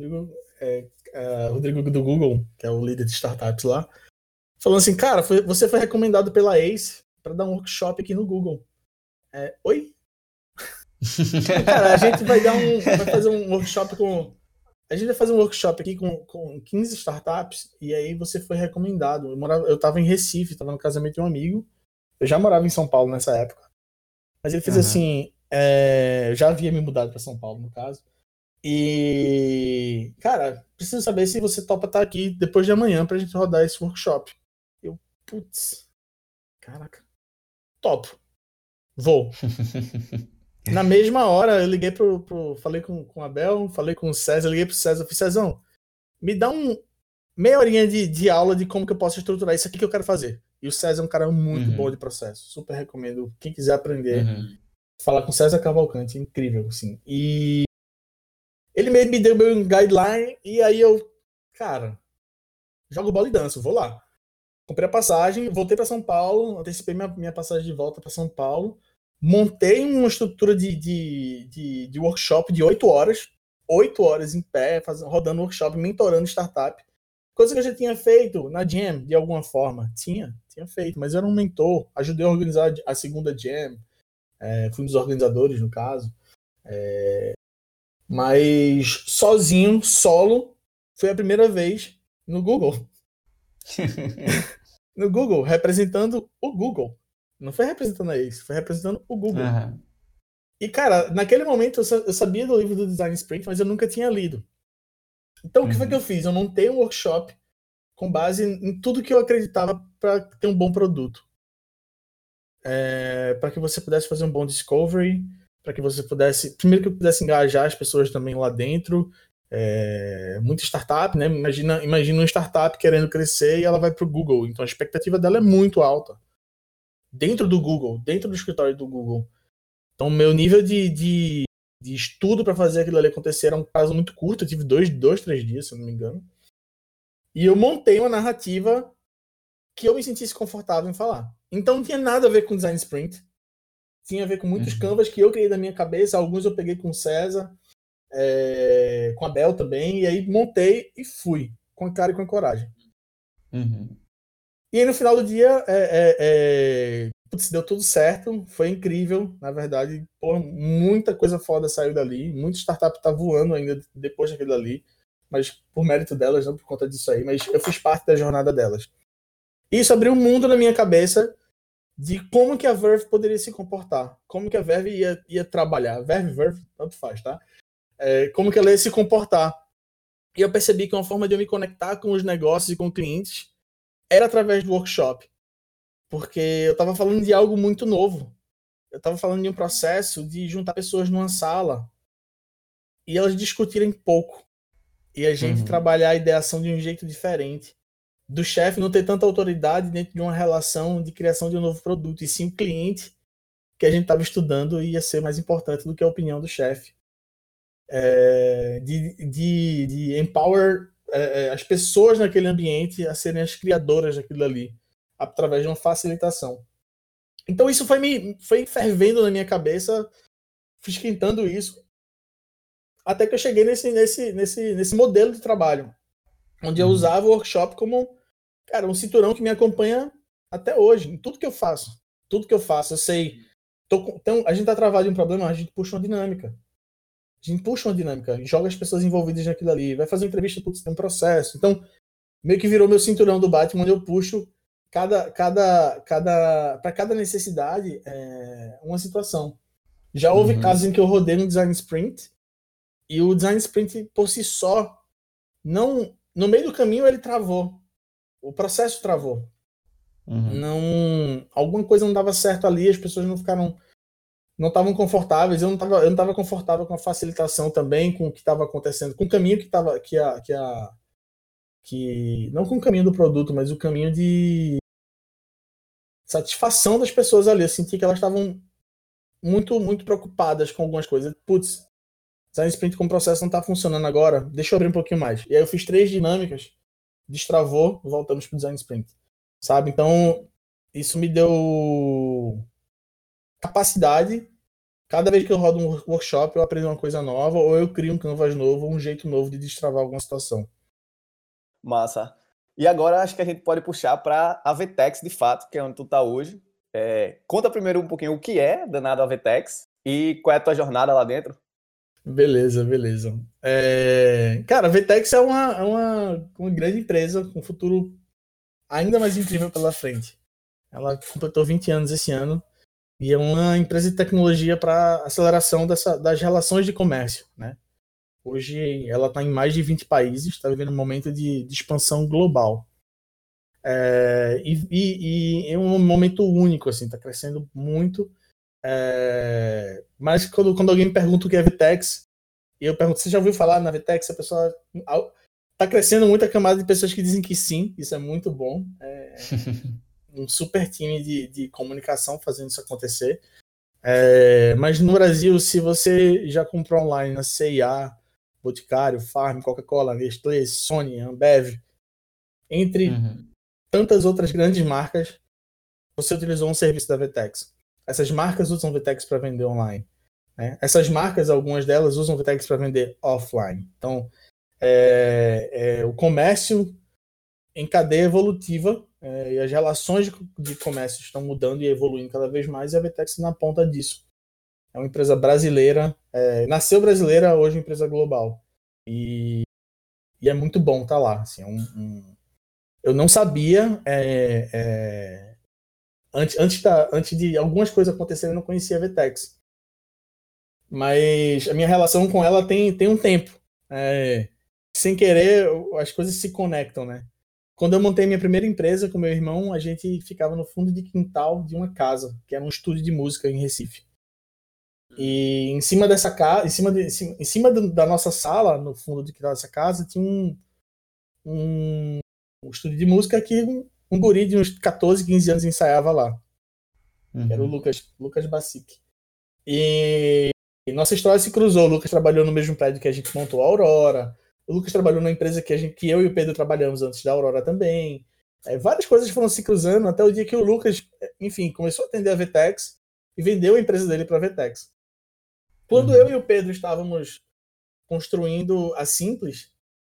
do Google, que é o líder de startups lá, falando assim, cara, você foi recomendado pela Ace para dar um workshop aqui no Google. Oi? Cara, a gente vai fazer um workshop aqui com 15 startups, e aí você foi recomendado. Eu tava em Recife, tava no casamento de um amigo. Eu já morava em São Paulo nessa época. Mas ele fez assim, eu já havia me mudado para São Paulo, no caso. E, cara, preciso saber se você topa estar aqui depois de amanhã pra gente rodar esse workshop. Eu, putz, caraca, topo, vou. Na mesma hora, eu liguei falei com o Abel, falei com o César, liguei pro César, falei, Cezão, me dá meia horinha de aula de como que eu posso estruturar isso aqui que eu quero fazer. E o César é um cara muito bom de processo, super recomendo, quem quiser aprender, falar com o César Cavalcante, incrível, assim. E ele me deu meu guideline, e aí eu, cara, jogo bola e danço, vou lá. Comprei a passagem, voltei para São Paulo, antecipei minha passagem de volta para São Paulo, montei uma estrutura de workshop de 8 horas em pé, rodando workshop, mentorando startup. Coisa que eu já tinha feito na Jam, de alguma forma. Tinha feito, mas eu era um mentor, ajudei a organizar a segunda Jam, fui um dos organizadores, no caso. Mas sozinho, solo, foi a primeira vez no Google. No Google, representando o Google. Não foi representando a Ace, foi representando o Google. Aham. E, cara, naquele momento eu sabia do livro do Design Sprint, mas eu nunca tinha lido. Então, o que foi que eu fiz? Eu montei um workshop com base em tudo que eu acreditava para ter um bom produto. Para que você pudesse fazer um bom discovery, para que você pudesse... Primeiro que eu pudesse engajar as pessoas também lá dentro. Muita startup, né? Imagina uma startup querendo crescer e ela vai para o Google. Então, a expectativa dela é muito alta. Dentro do Google, dentro do escritório do Google. Então, meu nível de estudo para fazer aquilo ali acontecer era um prazo muito curto. Eu tive 3 dias, se eu não me engano. E eu montei uma narrativa que eu me sentisse confortável em falar. Então, não tinha nada a ver com Design Sprint. Tinha a ver com muitos canvas que eu criei da minha cabeça. Alguns eu peguei com o César, com a Bel também. E aí, montei e fui. Com a cara e com a coragem. E aí, no final do dia, putz, deu tudo certo, foi incrível, na verdade, muita coisa foda saiu dali, muita startup tá voando ainda depois daquilo ali, mas por mérito delas, não por conta disso aí, mas eu fiz parte da jornada delas. Isso abriu um mundo na minha cabeça de como que a Verve poderia se comportar, como que a Verve ia trabalhar, Verve, tanto faz, tá? Como que ela ia se comportar. E eu percebi que uma forma de eu me conectar com os negócios e com clientes era através do workshop. Porque eu estava falando de algo muito novo. Eu estava falando de um processo de juntar pessoas numa sala e elas discutirem pouco. E a gente trabalhar a ideação de um jeito diferente. Do chefe não ter tanta autoridade dentro de uma relação de criação de um novo produto. E sim o cliente que a gente estava estudando ia ser mais importante do que a opinião do chefe. De empower as pessoas naquele ambiente a serem as criadoras daquilo ali, através de uma facilitação. Então isso foi fervendo na minha cabeça, fui esquentando isso, até que eu cheguei nesse modelo de trabalho, onde eu usava o workshop como, cara, um cinturão que me acompanha até hoje, em tudo que eu faço. Tudo que eu faço, eu sei. Então, a gente tá travado em um problema, a gente puxa uma dinâmica. Joga as pessoas envolvidas naquilo ali, vai fazer uma entrevista, putz, tem um processo. Então, meio que virou meu cinturão do Batman, onde eu puxo para cada necessidade uma situação. Já houve casos em que eu rodei no Design Sprint e o Design Sprint por si só, não, no meio do caminho ele travou. O processo travou. Alguma coisa não dava certo ali, as pessoas não estavam confortáveis, eu não estava confortável com a facilitação também, com o que estava acontecendo, com o caminho que estava não com o caminho do produto, mas o caminho de satisfação das pessoas ali. Eu senti que elas estavam muito, muito preocupadas com algumas coisas. Putz, Design Sprint como processo não está funcionando agora, deixa eu abrir um pouquinho mais. E aí eu fiz 3 dinâmicas, destravou, voltamos para o Design Sprint. Sabe? Então, isso me deu capacidade. Cada vez que eu rodo um workshop, eu aprendo uma coisa nova, ou eu crio um canvas novo, um jeito novo de destravar alguma situação. Massa. E agora acho que a gente pode puxar para a VTEX, de fato, que é onde tu tá hoje. Conta primeiro um pouquinho o que é danado a VTEX e qual é a tua jornada lá dentro. Beleza. Cara, a VTEX é uma grande empresa com um futuro ainda mais incrível pela frente. Ela completou 20 anos esse ano e é uma empresa de tecnologia para aceleração das relações de comércio, né? Hoje ela está em mais de 20 países, está vivendo um momento de expansão global. E é um momento único, assim, está crescendo muito. Mas quando alguém me pergunta o que é VTEX, eu pergunto, você já ouviu falar na VTEX? A pessoa está crescendo muito a camada de pessoas que dizem que sim, isso é muito bom. Um super time de comunicação fazendo isso acontecer. Mas no Brasil, se você já comprou online na C&A, Boticário, Farm, Coca-Cola, Nestlé, Sony, Ambev, entre tantas outras grandes marcas, você utilizou um serviço da VTEX. Essas marcas usam VTEX para vender online, né? Essas marcas, algumas delas, usam VTEX para vender offline. Então, o comércio em cadeia evolutiva, e as relações de comércio estão mudando e evoluindo cada vez mais, e a VTEX na ponta disso. É uma empresa brasileira, nasceu brasileira, hoje é uma empresa global. E é muito bom estar lá. Assim, eu não sabia, Antes de algumas coisas acontecerem, eu não conhecia a VTEX. Mas a minha relação com ela tem um tempo. Sem querer, as coisas se conectam, né? Quando eu montei minha primeira empresa com meu irmão, a gente ficava no fundo de quintal de uma casa, que era um estúdio de música em Recife. E em cima dessa casa, em cima da nossa sala, no fundo de quintal dessa casa, tinha um estúdio de música que um guri de uns 14, 15 anos ensaiava lá. Que era o Lucas Bacic. E nossa história se cruzou. O Lucas trabalhou no mesmo prédio que a gente montou a Aurora. O Lucas trabalhou na empresa que eu e o Pedro trabalhamos antes da Aurora também. Várias coisas foram se cruzando até o dia que o Lucas, enfim, começou a atender a VTEX e vendeu a empresa dele para a VTEX. Quando eu e o Pedro estávamos construindo a Simples,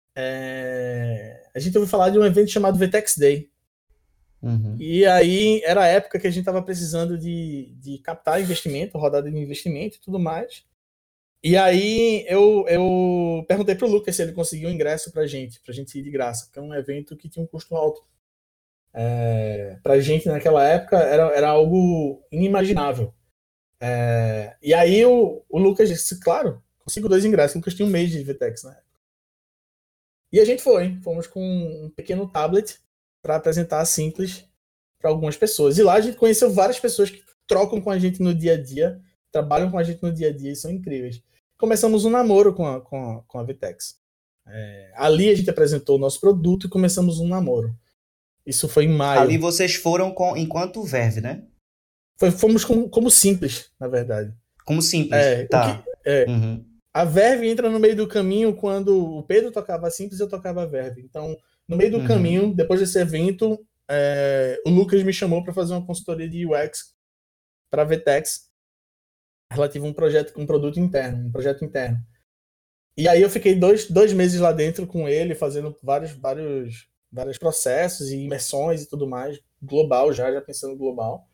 a gente ouviu falar de um evento chamado VTEX Day. E aí era a época que a gente estava precisando de captar investimento, rodada de investimento e tudo mais. E aí eu perguntei pro Lucas se ele conseguiu um ingresso pra gente ir de graça, porque é um evento que tinha um custo alto. Pra gente naquela época era algo inimaginável. E aí o Lucas disse, claro, consigo 2 ingressos. O Lucas tinha um mês de VTEX, né? E a gente fomos com um pequeno tablet para apresentar a Simples para algumas pessoas. E lá a gente conheceu várias pessoas que trocam com a gente no dia a dia, trabalham com a gente no dia a dia e são incríveis. Começamos um namoro com a VTEX. Ali a gente apresentou o nosso produto e começamos um namoro. Isso foi em maio. Ali vocês foram enquanto Verve, né? Fomos como Simples, na verdade. Como Simples, tá. A Verve entra no meio do caminho quando o Pedro tocava Simples e eu tocava Verve. Então, no meio do caminho, depois desse evento, o Lucas me chamou para fazer uma consultoria de UX para a VTEX relativo a um projeto, um produto interno, um projeto interno. E aí eu fiquei dois meses lá dentro com ele, fazendo vários processos e imersões e tudo mais, global já pensando global.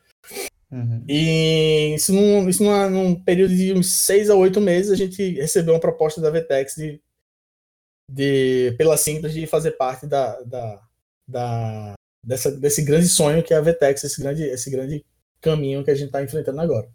E isso num período de uns 6 a 8 meses, a gente recebeu uma proposta da VTEX pela Simples de fazer parte desse grande sonho que é a VTEX, esse grande caminho que a gente está enfrentando agora.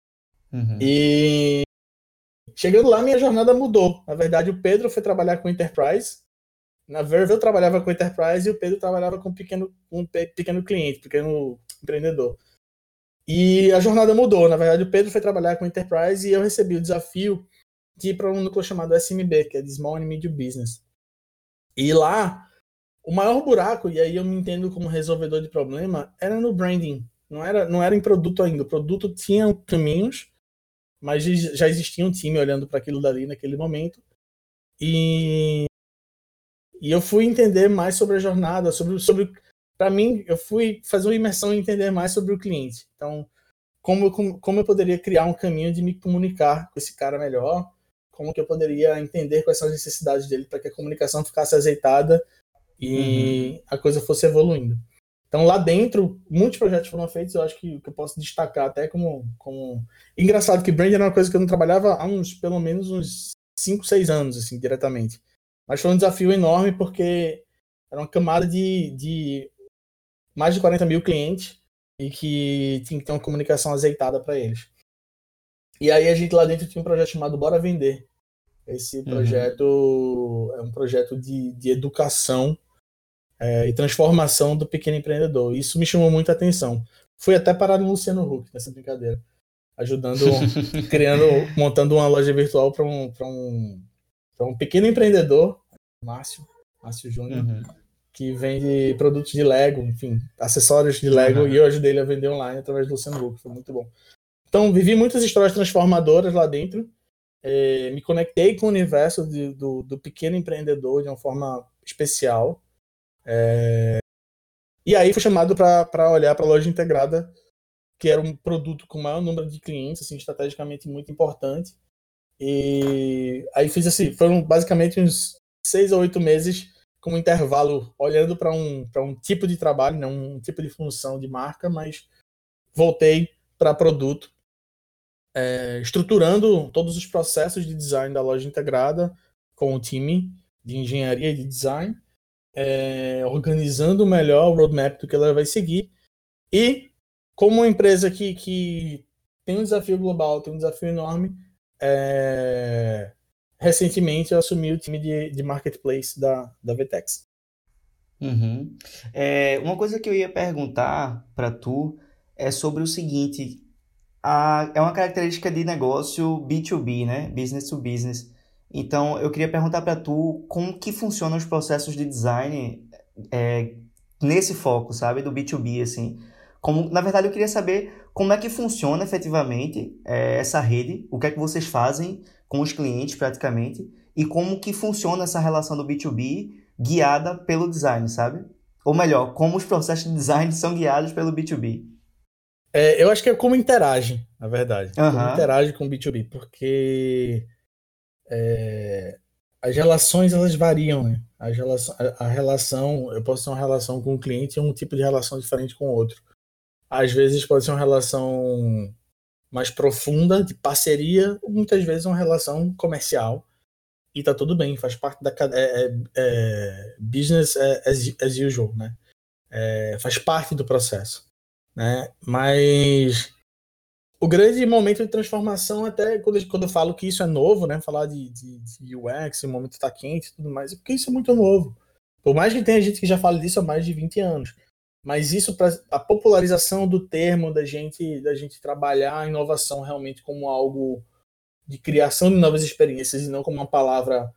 E chegando lá, minha jornada mudou. Na verdade, o Pedro foi trabalhar com Enterprise. Na Verve eu trabalhava com Enterprise e o Pedro trabalhava com um pequeno cliente, pequeno empreendedor. E a jornada mudou. Na verdade, o Pedro foi trabalhar com Enterprise e eu recebi o desafio de ir para um núcleo chamado SMB, que é de Small and Medium Business. E lá, o maior buraco, e aí eu me entendo como resolvedor de problema, era no branding. Não era em produto ainda. O produto tinha caminhos, mas já existia um time olhando para aquilo dali naquele momento. E eu fui entender mais sobre a jornada, para mim, eu fui fazer uma imersão e entender mais sobre o cliente. Então, como eu poderia criar um caminho de me comunicar com esse cara melhor, como que eu poderia entender quais são as necessidades dele para que a comunicação ficasse azeitada e a coisa fosse evoluindo. Então, lá dentro, muitos projetos foram feitos, eu acho que eu posso destacar até como... Engraçado que brand era uma coisa que eu não trabalhava há pelo menos uns 5, 6 anos, assim, diretamente. Mas foi um desafio enorme porque era uma camada de mais de 40 mil clientes e que tinha que ter uma comunicação azeitada para eles. E aí a gente lá dentro tinha um projeto chamado Bora Vender. Esse projeto é um projeto de educação e transformação do pequeno empreendedor. Isso me chamou muita atenção. Fui até parar no Luciano Huck nessa brincadeira, ajudando, montando uma loja virtual para um pequeno empreendedor, Márcio Júnior, que vende produtos de Lego, enfim, acessórios de Lego, e eu ajudei ele a vender online através do Luciano Huck, foi muito bom. Então, vivi muitas histórias transformadoras lá dentro, me conectei com o universo do pequeno empreendedor de uma forma especial, e aí fui chamado para olhar para a loja integrada, que era um produto com o maior número de clientes, assim, estrategicamente muito importante, e aí fiz assim, foram basicamente uns 6 a 8 meses como intervalo, olhando para um tipo de trabalho, né, um tipo de função de marca, mas voltei para produto, estruturando todos os processos de design da loja integrada com o time de engenharia e de design, organizando melhor o roadmap do que ela vai seguir e como uma empresa que tem um desafio global, tem um desafio enorme, recentemente eu assumi o time de marketplace da VTEX. Uhum. Uma coisa que eu ia perguntar para tu é sobre o seguinte: é uma característica de negócio B2B, né? Business to business. Então, eu queria perguntar para tu como que funcionam os processos de design é, nesse foco, sabe? Do B2B, assim. Na verdade, eu queria saber como é que funciona efetivamente essa rede, o que é que vocês fazem com os clientes, praticamente, e como que funciona essa relação do B2B guiada pelo design, sabe? Ou melhor, como os processos de design são guiados pelo B2B. Eu acho que é como interage, na verdade. Como Aham. interage com o B2B, porque as relações, elas variam, né? A relação, eu posso ter uma relação com o cliente e um tipo de relação diferente com o outro. Às vezes pode ser uma relação mais profunda, de parceria, muitas vezes uma relação comercial, e tá tudo bem, faz parte da business as usual, né? Faz parte do processo, né? Mas o grande momento de transformação, até quando eu falo que isso é novo, né? Falar de UX, o momento está quente e tudo mais, é porque isso é muito novo. Por mais que tenha gente que já fale disso há mais de 20 anos. Mas isso, a popularização do termo, da gente trabalhar a inovação realmente como algo de criação de novas experiências e não como uma palavra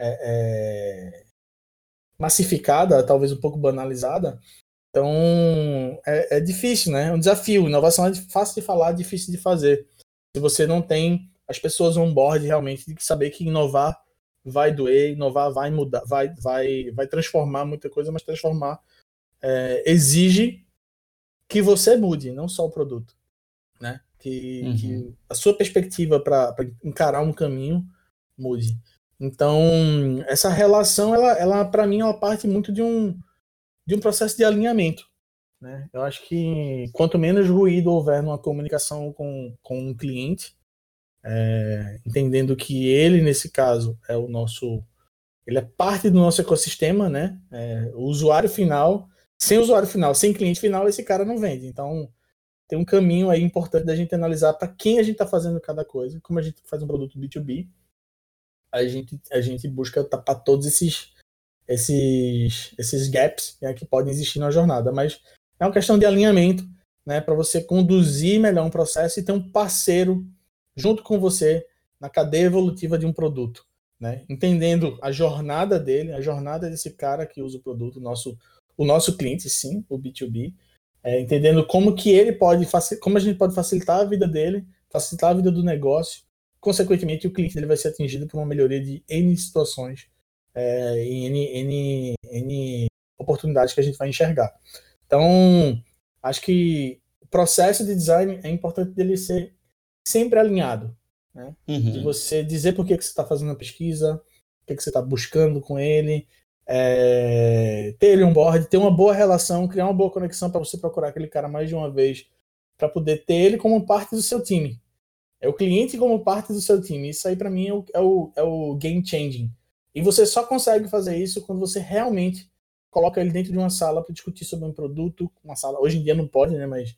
massificada, talvez um pouco banalizada. Então, é difícil, né? É um desafio. Inovação é fácil de falar, difícil de fazer. Se você não tem as pessoas on board realmente, de saber que inovar vai doer, inovar vai mudar, vai transformar muita coisa, mas transformar exige que você mude, não só o produto, né? Que a sua perspectiva para encarar um caminho mude. Então, essa relação, ela para mim, ela parte muito de um processo de alinhamento, né? Eu acho que quanto menos ruído houver numa comunicação com um cliente, entendendo que ele, nesse caso, ele é parte do nosso ecossistema, né? O usuário final, sem cliente final, esse cara não vende. Então, tem um caminho aí importante da gente analisar para quem a gente está fazendo cada coisa. Como a gente faz um produto B2B, a gente busca tapar todos esses gaps, né, que podem existir na jornada. Mas é uma questão de alinhamento, né, para você conduzir melhor um processo e ter um parceiro junto com você na cadeia evolutiva de um produto, né? Entendendo a jornada dele, a jornada desse cara que usa o produto, o nosso cliente, sim, o B2B, entendendo como que como a gente pode facilitar a vida dele, facilitar a vida do negócio, consequentemente o cliente dele vai ser atingido por uma melhoria de N situações, em N oportunidades que a gente vai enxergar. Então, acho que o processo de design é importante dele ser sempre alinhado, né? De você dizer por que você está fazendo a pesquisa, o que você está buscando com ele, ter ele on board, ter uma boa relação, criar uma boa conexão para você procurar aquele cara mais de uma vez, para poder ter ele como parte do seu time. É o cliente como parte do seu time. Isso aí, para mim, é o game changing. E você só consegue fazer isso quando você realmente coloca ele dentro de uma sala para discutir sobre um produto. Uma sala, hoje em dia não pode, né? Mas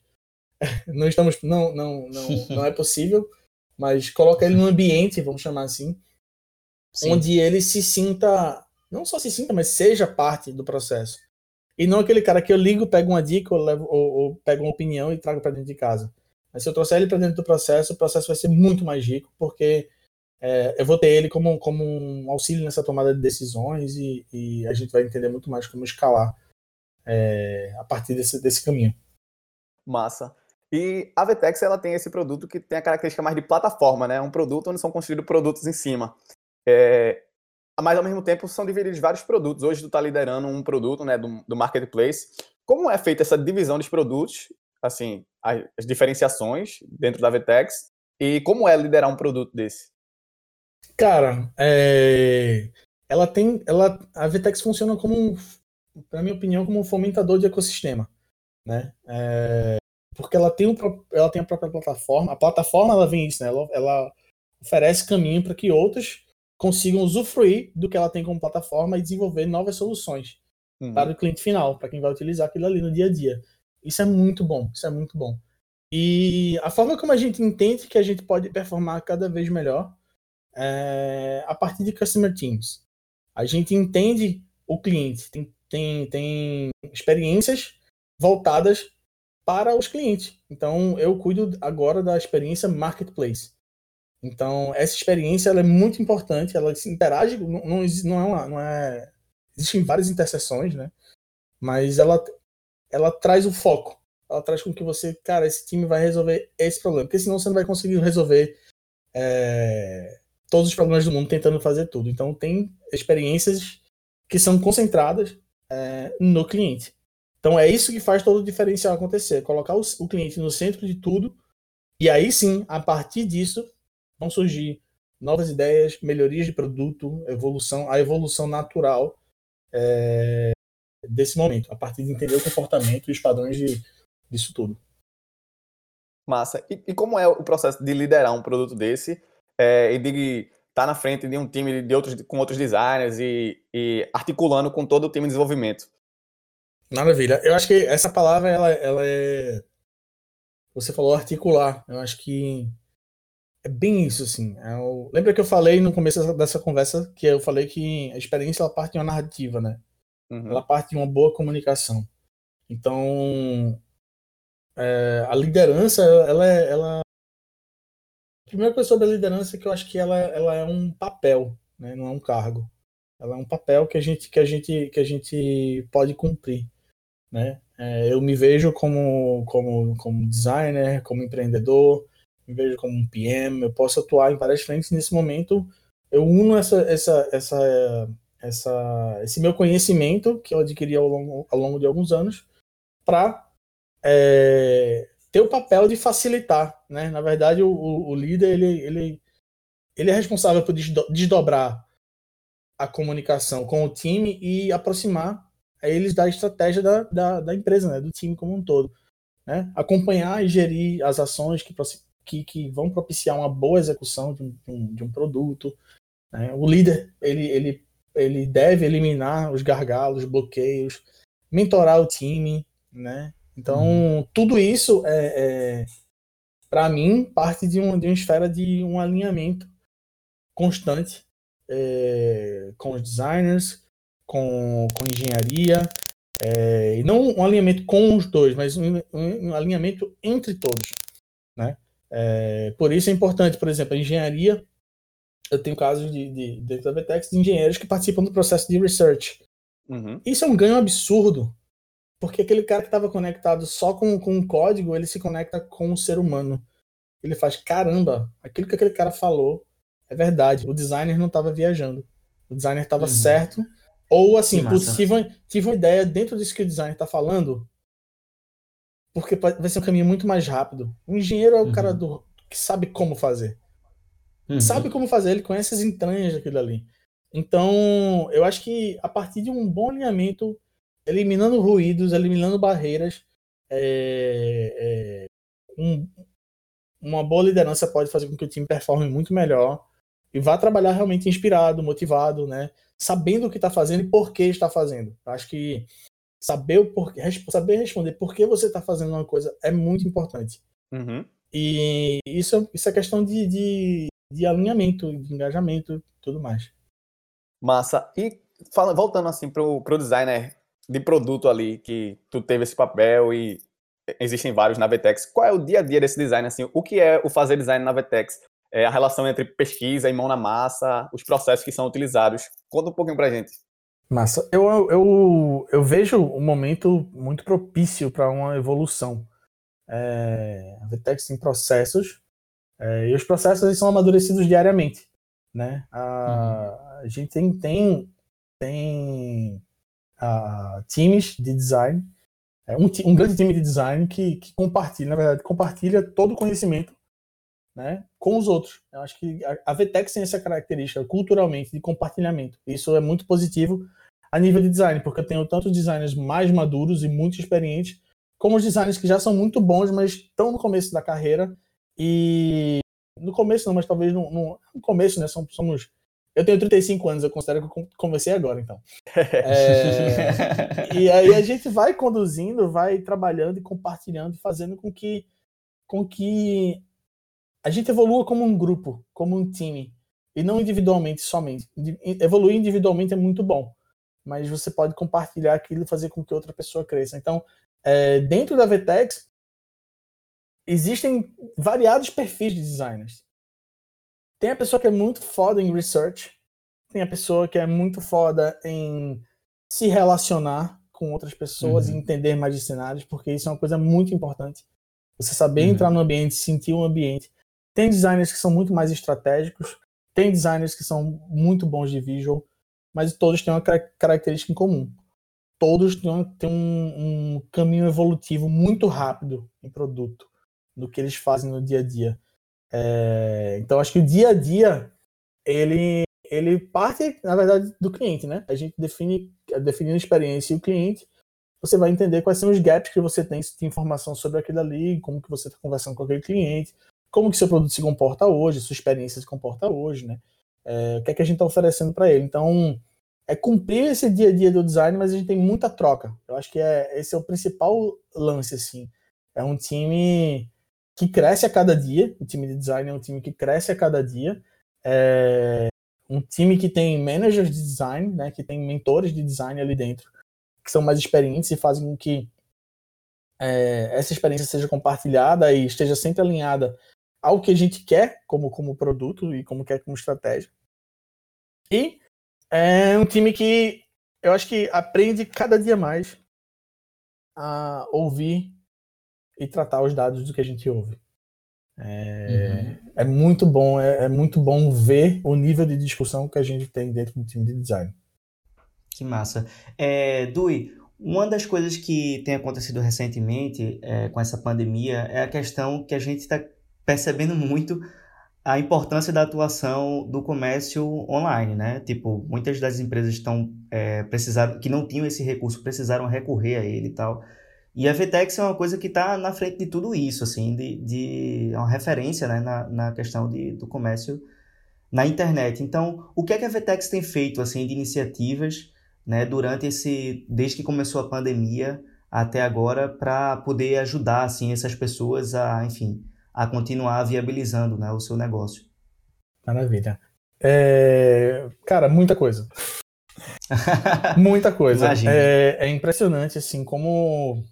não é possível. Mas coloca ele num ambiente, vamos chamar assim, sim, onde ele se sinta, não só se sinta, mas seja parte do processo. E não aquele cara que eu ligo, pego uma dica ou pego uma opinião e trago para dentro de casa. Mas se eu trouxer ele para dentro do processo, o processo vai ser muito mais rico, porque eu vou ter ele como um auxílio nessa tomada de decisões e a gente vai entender muito mais como escalar a partir desse caminho. Massa. E a VTEX, ela tem esse produto que tem a característica mais de plataforma, né? Um produto onde são construídos produtos em cima. Mas, ao mesmo tempo, são divididos vários produtos. Hoje, tu está liderando um produto, né, do Marketplace. Como é feita essa divisão dos produtos, assim, as diferenciações dentro da VTEX, e como é liderar um produto desse? Cara, a VTEX funciona como, na minha opinião, como um fomentador de ecossistema, né? Porque ela tem a própria plataforma. A plataforma, ela vem isso, né? Ela oferece caminho para que outros consigam usufruir do que ela tem como plataforma e desenvolver novas soluções para o cliente final, para quem vai utilizar aquilo ali no dia a dia. Isso é muito bom, isso é muito bom. E a forma como a gente entende que a gente pode performar cada vez melhor é a partir de Customer Teams. A gente entende o cliente, tem experiências voltadas para os clientes. Então, eu cuido agora da experiência Marketplace. Então, essa experiência ela é muito importante, ela se interage, existem várias interseções, né? Mas ela traz o foco. Ela traz com que você, cara, esse time vai resolver esse problema. Porque senão você não vai conseguir resolver todos os problemas do mundo tentando fazer tudo. Então, tem experiências que são concentradas no cliente. Então, é isso que faz todo o diferencial acontecer. Colocar o cliente no centro de tudo. E aí sim, a partir disso, vão surgir novas ideias, melhorias de produto, a evolução natural desse momento, a partir de entender o comportamento e os padrões disso tudo. Massa. E como é o processo de liderar um produto desse e de estar na frente de um time com outros designers e articulando com todo o time de desenvolvimento? Maravilha. Eu acho que essa palavra, ela é... Você falou articular. Eu acho que é bem isso, assim. Lembra que eu falei no começo dessa conversa que eu falei que a experiência ela parte de uma narrativa, né? Uhum. Ela parte de uma boa comunicação. Então, a liderança, ela... A primeira coisa sobre a liderança é que eu acho que ela é um papel, né? Não é um cargo. Ela é um papel que a gente pode cumprir, né? Eu me vejo como designer, como empreendedor, me vejo como um PM, eu posso atuar em várias frentes. Nesse momento, eu uno esse meu conhecimento que eu adquiri ao longo de alguns anos para ter o papel de facilitar, né? Na verdade, o líder ele é responsável por desdobrar a comunicação com o time e aproximar eles da estratégia da empresa, né? Do time como um todo, né? Acompanhar e gerir as ações que vão propiciar uma boa execução de um produto, né? O líder ele deve eliminar os gargalos, bloqueios, mentorar o time, né? Então, tudo isso para mim, parte de uma esfera de um alinhamento constante com os designers, com engenharia, e não um alinhamento com os dois, mas um alinhamento entre todos, né? Por isso é importante, por exemplo, a engenharia. Eu tenho casos dentro da VTEX de engenheiros que participam do processo de research. Uhum. Isso é um ganho absurdo, porque aquele cara que estava conectado só com o código, ele se conecta com o ser humano. Ele faz, caramba, aquilo que aquele cara falou é verdade. O designer não estava viajando. O designer estava certo. Ou assim, putz, tive uma ideia dentro disso que o designer está falando, porque vai ser um caminho muito mais rápido. O engenheiro é o cara que sabe como fazer. Sabe como fazer, ele conhece as entranhas daquilo ali. Então, eu acho que a partir de um bom alinhamento, eliminando ruídos, eliminando barreiras, uma boa liderança pode fazer com que o time performe muito melhor e vá trabalhar realmente inspirado, motivado, né? Sabendo o que está fazendo e por que está fazendo. Acho que saber responder por que você está fazendo uma coisa é muito importante. Uhum. E isso é questão de alinhamento, de engajamento e tudo mais. Massa. E voltando assim pro designer de produto ali, que tu teve esse papel e existem vários na VTEX, qual é o dia a dia desse design? Assim, o que é o fazer design na VTEX? A relação entre pesquisa e mão na massa, os processos que são utilizados. Conta um pouquinho pra gente. Massa. Eu vejo um momento muito propício para uma evolução. A VTEX tem processos, e os processos eles são amadurecidos diariamente, né? A gente tem times de design, um grande time de design que compartilha todo o conhecimento, né, com os outros. Eu acho que a VTEX tem essa característica culturalmente de compartilhamento. Isso é muito positivo a nível de design, porque eu tenho tanto designers mais maduros e muito experientes, como os designers que já são muito bons, mas estão no começo da carreira. E no começo não, mas talvez no começo, né? Eu tenho 35 anos, eu considero que eu comecei agora, então. E aí a gente vai conduzindo, vai trabalhando e compartilhando, fazendo com que com que a gente evolua como um grupo, como um time, e não individualmente somente. Evoluir individualmente é muito bom, mas você pode compartilhar aquilo e fazer com que outra pessoa cresça. Então, dentro da VTEX, existem variados perfis de designers. Tem a pessoa que é muito foda em research, tem a pessoa que é muito foda em se relacionar com outras pessoas e entender mais de cenários, porque isso é uma coisa muito importante. Você saber entrar no ambiente, sentir o ambiente. Tem designers que são muito mais estratégicos, tem designers que são muito bons de visual, mas todos têm uma característica em comum. Todos têm um caminho evolutivo muito rápido em produto, do que eles fazem no dia a dia. Então, acho que o dia a dia, ele parte, na verdade, do cliente, né? A gente definindo a experiência e o cliente, você vai entender quais são os gaps que você tem, se tem informação sobre aquilo ali, como que você está conversando com aquele cliente, como que seu produto se comporta hoje, sua experiência se comporta hoje, né? O que é que a gente está oferecendo para ele. Então, é cumprir esse dia a dia do design, mas a gente tem muita troca. Eu acho que esse é o principal lance, assim. É um time que cresce a cada dia. O time de design é um time que cresce a cada dia. Um time que tem managers de design, né, que tem mentores de design ali dentro, que são mais experientes e fazem com que essa experiência seja compartilhada e esteja sempre alinhada ao que a gente quer como produto e como quer como estratégia. E é um time que eu acho que aprende cada dia mais a ouvir e tratar os dados do que a gente ouve. É muito bom, é muito bom ver o nível de discussão que a gente tem dentro do time de design. Que massa. Dui, uma das coisas que tem acontecido recentemente com essa pandemia é a questão que a gente está percebendo muito a importância da atuação do comércio online, né? Tipo, muitas das empresas que não tinham esse recurso, precisaram recorrer a ele e tal. E a VTEX é uma coisa que está na frente de tudo isso, assim, de uma referência, né, na questão do comércio na internet. Então, o que é que a VTEX tem feito, assim, de iniciativas, né, desde que começou a pandemia até agora, para poder ajudar, assim, essas pessoas a continuar viabilizando, né, o seu negócio? Maravilha. Cara, muita coisa. Muita coisa. Imagina. É impressionante, assim, como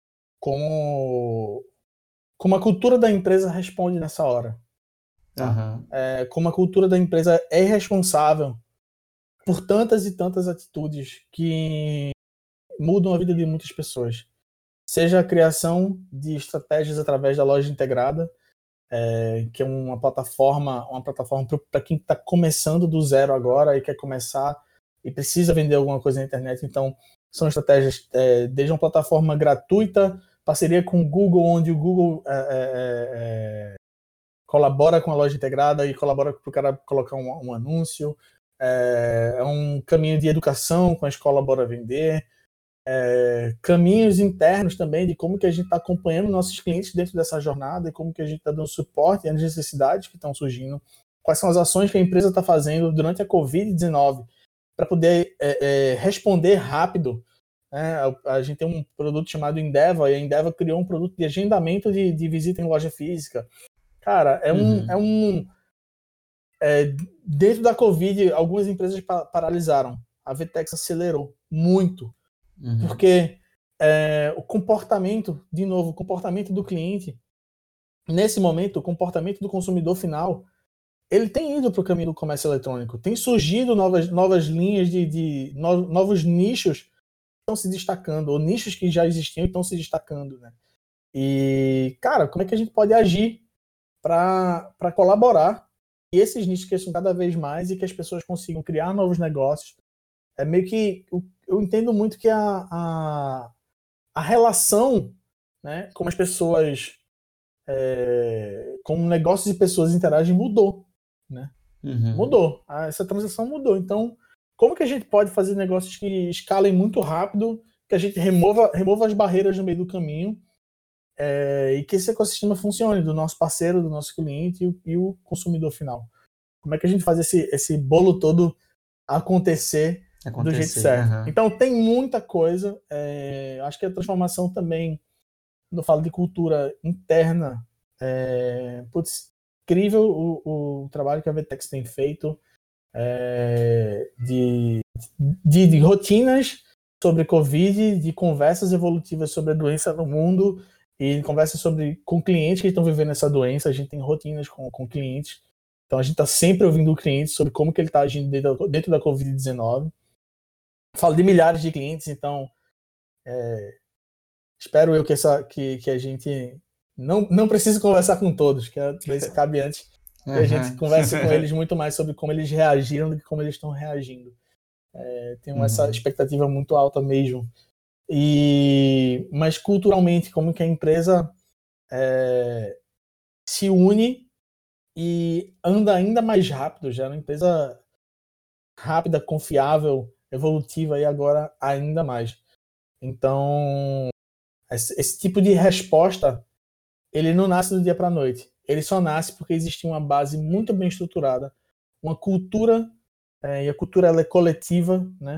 a cultura da empresa responde nessa hora. Tá? Como a cultura da empresa é responsável por tantas e tantas atitudes que mudam a vida de muitas pessoas. Seja a criação de estratégias através da loja integrada, que é uma plataforma para quem está começando do zero agora e quer começar e precisa vender alguma coisa na internet. Então, são estratégias desde uma plataforma gratuita, parceria com o Google, onde o Google colabora com a loja integrada e colabora para o cara colocar um anúncio. É um caminho de educação com a escola Bora Vender. Caminhos internos também de como que a gente está acompanhando nossos clientes dentro dessa jornada e como que a gente está dando suporte às necessidades que estão surgindo. Quais são as ações que a empresa está fazendo durante a Covid-19 para poder responder rápido. A gente tem um produto chamado Endeavor, e a Endeavor criou um produto de agendamento de visita em loja física. Cara, dentro da Covid, algumas empresas paralisaram. A VTEX acelerou muito, porque o comportamento do cliente, nesse momento, o comportamento do consumidor final, ele tem ido para o caminho do comércio eletrônico. Tem surgido novas linhas novos nichos estão se destacando, ou nichos que já existiam e estão se destacando, né? E, cara, como é que a gente pode agir para colaborar e esses nichos cresçam cada vez mais e que as pessoas consigam criar novos negócios? É meio que eu entendo muito que a relação, né, como as pessoas, como negócios e pessoas interagem mudou, né? Mudou. Essa transição mudou. Então, como que a gente pode fazer negócios que escalem muito rápido, que a gente remova as barreiras no meio do caminho, e que esse ecossistema funcione, do nosso parceiro, do nosso cliente e o consumidor final? Como é que a gente faz esse bolo todo acontecer do jeito certo? Então, tem muita coisa. Acho que a transformação também, quando eu falo de cultura interna Putz, incrível o trabalho que a VTEX tem feito de rotinas sobre Covid, de conversas evolutivas sobre a doença no mundo e conversas com clientes que estão vivendo essa doença. A gente tem rotinas com clientes. Então a gente está sempre ouvindo o cliente sobre como que ele está agindo dentro da Covid-19. Falo de milhares de clientes, então espero eu que a gente não precise conversar com todos, que às vezes cabe antes que a gente converse com eles muito mais sobre como eles reagiram do que como eles estão reagindo. Tenho essa expectativa muito alta mesmo. Mas culturalmente, como que a empresa se une e anda ainda mais rápido, já é uma empresa rápida, confiável, evolutiva e agora ainda mais. Então, esse tipo de resposta, ele não nasce do dia para a noite. Ele só nasce porque existe uma base muito bem estruturada, uma cultura, e a cultura ela é coletiva, né?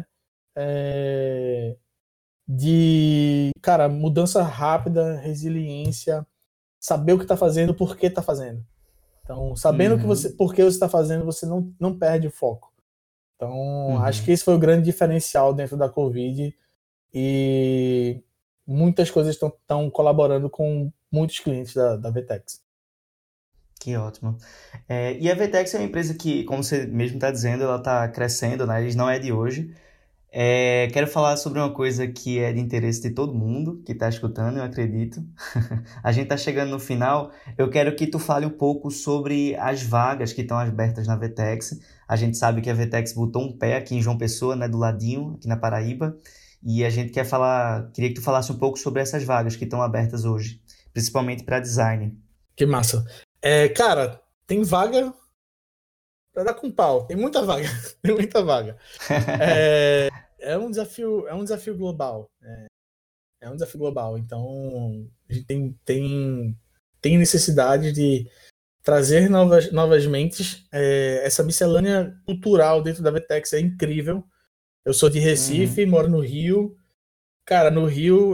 De, cara, mudança rápida, resiliência, saber o que está fazendo, por que está fazendo. Então, sabendo por que você está fazendo, você não perde o foco. Então, acho que esse foi o grande diferencial dentro da Covid e muitas coisas estão colaborando com muitos clientes da VTEX. Que ótimo. E a VTEX é uma empresa que, como você mesmo está dizendo, ela está crescendo, né? Não é de hoje. Quero falar sobre uma coisa que é de interesse de todo mundo que está escutando, eu acredito. A gente está chegando no final. Eu quero que tu fale um pouco sobre as vagas que estão abertas na VTEX. A gente sabe que a VTEX botou um pé aqui em João Pessoa, né, do ladinho, aqui na Paraíba. E a gente queria que tu falasse um pouco sobre essas vagas que estão abertas hoje, principalmente para design. Que massa. Cara, tem vaga para dar com pau. Tem muita vaga. Tem muita vaga. É um desafio global. É um desafio global. Então, a gente tem necessidade de trazer novas mentes. Essa miscelânea cultural dentro da VTEX é incrível. Eu sou de Recife, moro no Rio. Cara, no Rio,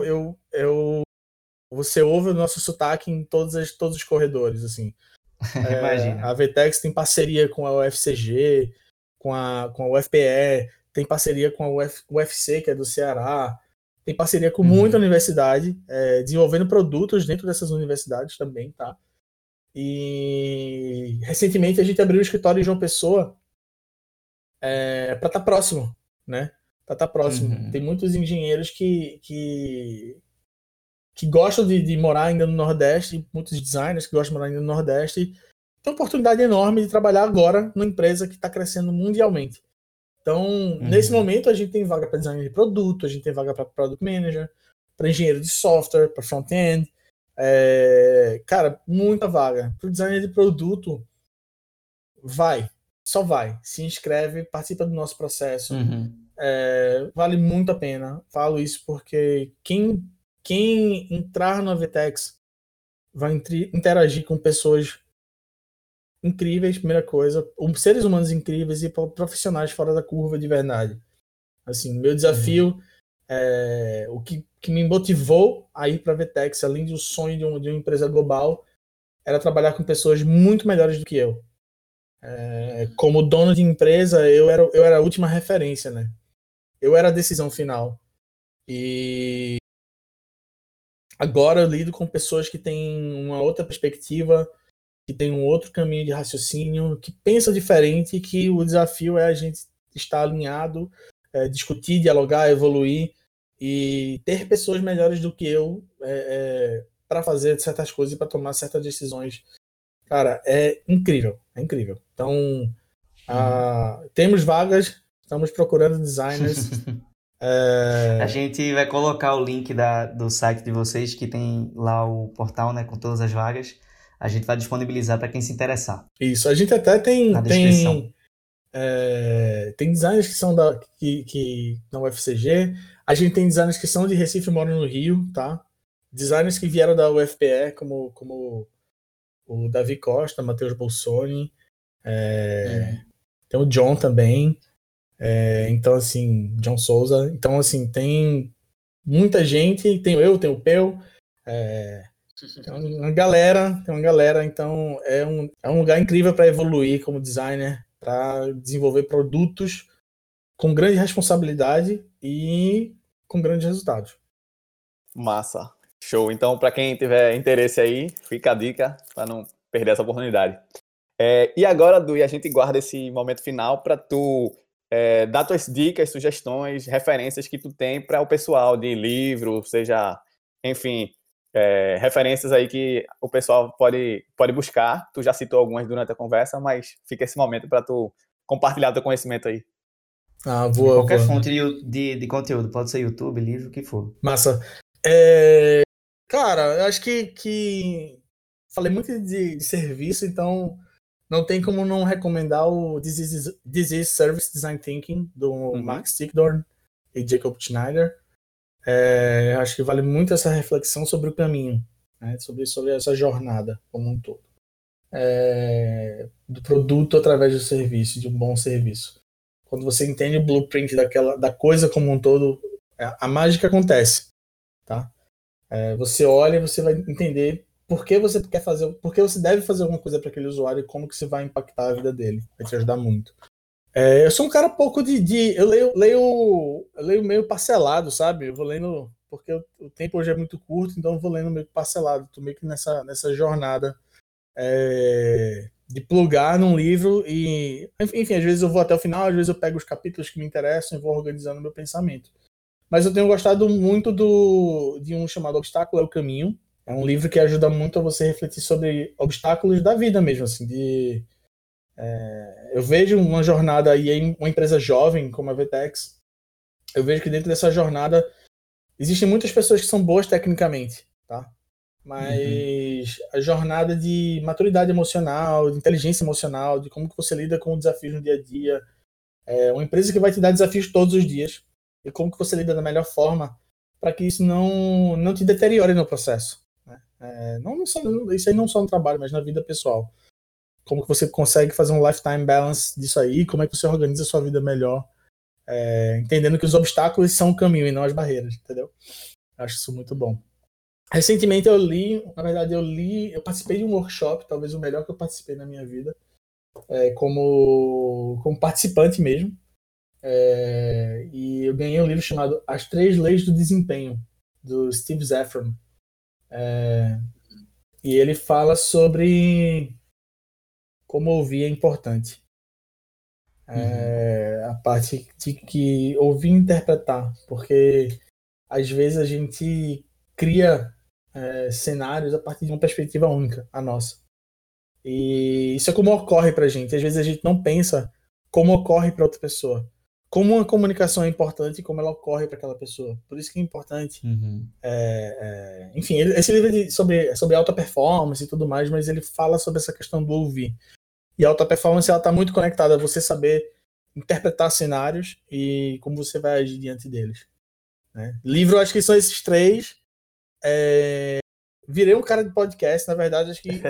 você ouve o nosso sotaque em todos os corredores, assim. Imagina. A VTEX tem parceria com a UFCG, com a UFPE, tem parceria com a UFC, que é do Ceará, tem parceria com muita universidade, desenvolvendo produtos dentro dessas universidades também, tá? E recentemente a gente abriu um escritório em João Pessoa para estar próximo, né? Para estar próximo. Tem muitos engenheiros que gostam de morar ainda no Nordeste, muitos designers que gostam de morar ainda no Nordeste. Tem uma oportunidade enorme de trabalhar agora numa empresa que está crescendo mundialmente. Então, nesse momento, a gente tem vaga para designer de produto, a gente tem vaga para product manager, para engenheiro de software, para front-end. Cara, muita vaga. Para o designer de produto, só vai. Se inscreve, participa do nosso processo. Vale muito a pena. Falo isso porque quem entrar na VTEX vai interagir com pessoas incríveis, primeira coisa, seres humanos incríveis e profissionais fora da curva de verdade. Assim, meu desafio, o que me motivou a ir para a VTEX, além do sonho de uma empresa global, era trabalhar com pessoas muito melhores do que eu. Como dono de empresa, eu era a última referência, né? Eu era a decisão final. E agora eu lido com pessoas que têm uma outra perspectiva, que tem um outro caminho de raciocínio, que pensa diferente, que o desafio é a gente estar alinhado, discutir, dialogar, evoluir e ter pessoas melhores do que eu para fazer certas coisas e para tomar certas decisões. Cara, é incrível. Então, temos vagas, estamos procurando designers. A gente vai colocar o link do site de vocês, que tem lá o portal, né, com todas as vagas. A gente vai disponibilizar para quem se interessar. Isso, a gente até tem designers que são da UFCG, a gente tem designers que são de Recife e moram no Rio, tá? Designers que vieram da UFPE, como o Davi Costa, Matheus Bolsoni, tem o John também, então assim, John Souza, então assim, tem muita gente, tenho o Peu, Tem uma galera, então é um lugar incrível para evoluir como designer, para desenvolver produtos com grande responsabilidade e com grandes resultados. Massa. Show. Então, para quem tiver interesse aí, fica a dica para não perder essa oportunidade. E agora, Dui, a gente guarda esse momento final para tu dar tuas dicas, sugestões, referências que tu tem para o pessoal de livro, seja, enfim, referências aí que o pessoal pode buscar. Tu já citou algumas durante a conversa, mas fica esse momento para tu compartilhar teu conhecimento aí. Qualquer fonte de conteúdo, pode ser YouTube, livro, o que for. Massa. Cara, eu acho que falei muito de serviço, então não tem como não recomendar o This is Service Design Thinking, do Mark Stickdorn e Jacob Schneider. Acho que vale muito essa reflexão sobre o caminho, né? sobre essa jornada como um todo. Do produto através do serviço, de um bom serviço. Quando você entende o blueprint da coisa como um todo, a mágica acontece. Tá? Você olha e você vai entender por que você deve fazer alguma coisa para aquele usuário e como que você vai impactar a vida dele. Vai te ajudar muito. Eu sou um cara pouco eu leio meio parcelado, sabe? Eu vou lendo porque o tempo hoje é muito curto, então eu vou lendo meio parcelado. Tô meio que nessa jornada de plugar num livro e, enfim, às vezes eu vou até o final, às vezes eu pego os capítulos que me interessam e vou organizando meu pensamento. Mas eu tenho gostado muito de um chamado Obstáculo é o Caminho. É um livro que ajuda muito a você refletir sobre obstáculos da vida mesmo, assim, eu vejo uma jornada aí em uma empresa jovem como a VTEX, eu vejo que dentro dessa jornada existem muitas pessoas que são boas tecnicamente, tá? Mas a jornada de maturidade emocional, de inteligência emocional, de como que você lida com desafios no dia a dia, uma empresa que vai te dar desafios todos os dias, e como que você lida da melhor forma para que isso não te deteriore no processo. Né? Isso aí não só no trabalho, mas na vida pessoal. Como que você consegue fazer um lifetime balance disso aí, como é que você organiza a sua vida melhor, entendendo que os obstáculos são o caminho e não as barreiras, entendeu? Acho isso muito bom. Recentemente eu participei de um workshop, talvez o melhor que eu participei na minha vida, como participante mesmo, e eu ganhei um livro chamado As 3 Leis do Desempenho, do Steve Zaffron, e ele fala sobre como ouvir é importante. A parte de que ouvir e interpretar, porque às vezes a gente cria cenários a partir de uma perspectiva única, a nossa. E isso é como ocorre pra gente. Às vezes a gente não pensa como ocorre para outra pessoa. Como uma comunicação é importante e como ela ocorre para aquela pessoa. Por isso que é importante. Enfim, esse livro é sobre alta performance e tudo mais, mas ele fala sobre essa questão do ouvir. E a alta performance está muito conectada a você saber interpretar cenários e como você vai agir diante deles. Né? Livro, acho que são esses 3. Virei um cara de podcast, na verdade, acho que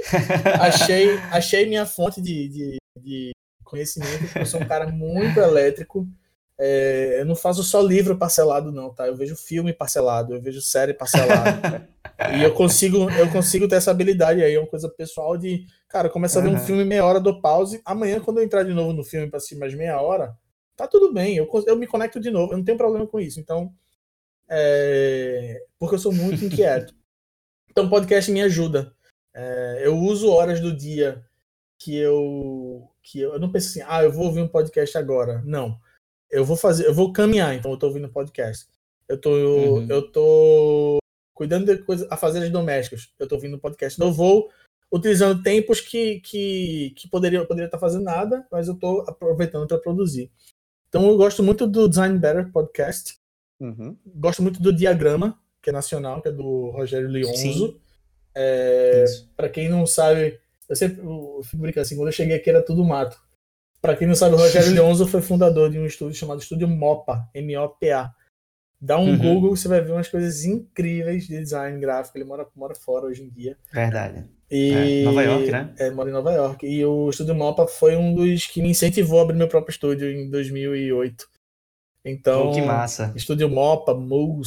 achei minha fonte de conhecimento, porque eu sou um cara muito elétrico. Eu não faço só livro parcelado, não, tá? Eu vejo filme parcelado, eu vejo série parcelado. E eu consigo ter essa habilidade aí, é uma coisa pessoal de, cara, começa a ver um filme meia hora, dou pause, amanhã quando eu entrar de novo no filme pra assistir mais meia hora, tá tudo bem, eu me conecto de novo, eu não tenho problema com isso, então, porque eu sou muito inquieto. Então o podcast me ajuda. Eu uso horas do dia que eu não penso assim, eu vou ouvir um podcast agora. Não. Eu vou caminhar, então eu tô ouvindo podcast. Eu tô cuidando de coisas, afazeres domésticos, eu tô ouvindo podcast. Então eu vou utilizando tempos que poderia estar fazendo nada, mas eu tô aproveitando para produzir. Então eu gosto muito do Design Better podcast. Gosto muito do Diagrama, que é nacional, que é do Rogério Lionzo. Para quem não sabe, eu fico brincando assim, quando eu cheguei aqui era tudo mato. Para quem não sabe, o Rogério Lionzo foi fundador de um estúdio chamado Estúdio MOPA, M-O-P-A. Dá um Google, você vai ver umas coisas incríveis de design gráfico. Ele mora fora hoje em dia. Verdade. Nova York, né? Mora em Nova York. E o Estúdio MOPA foi um dos que me incentivou a abrir meu próprio estúdio em 2008. Então, que massa. Estúdio MOPA, Moose,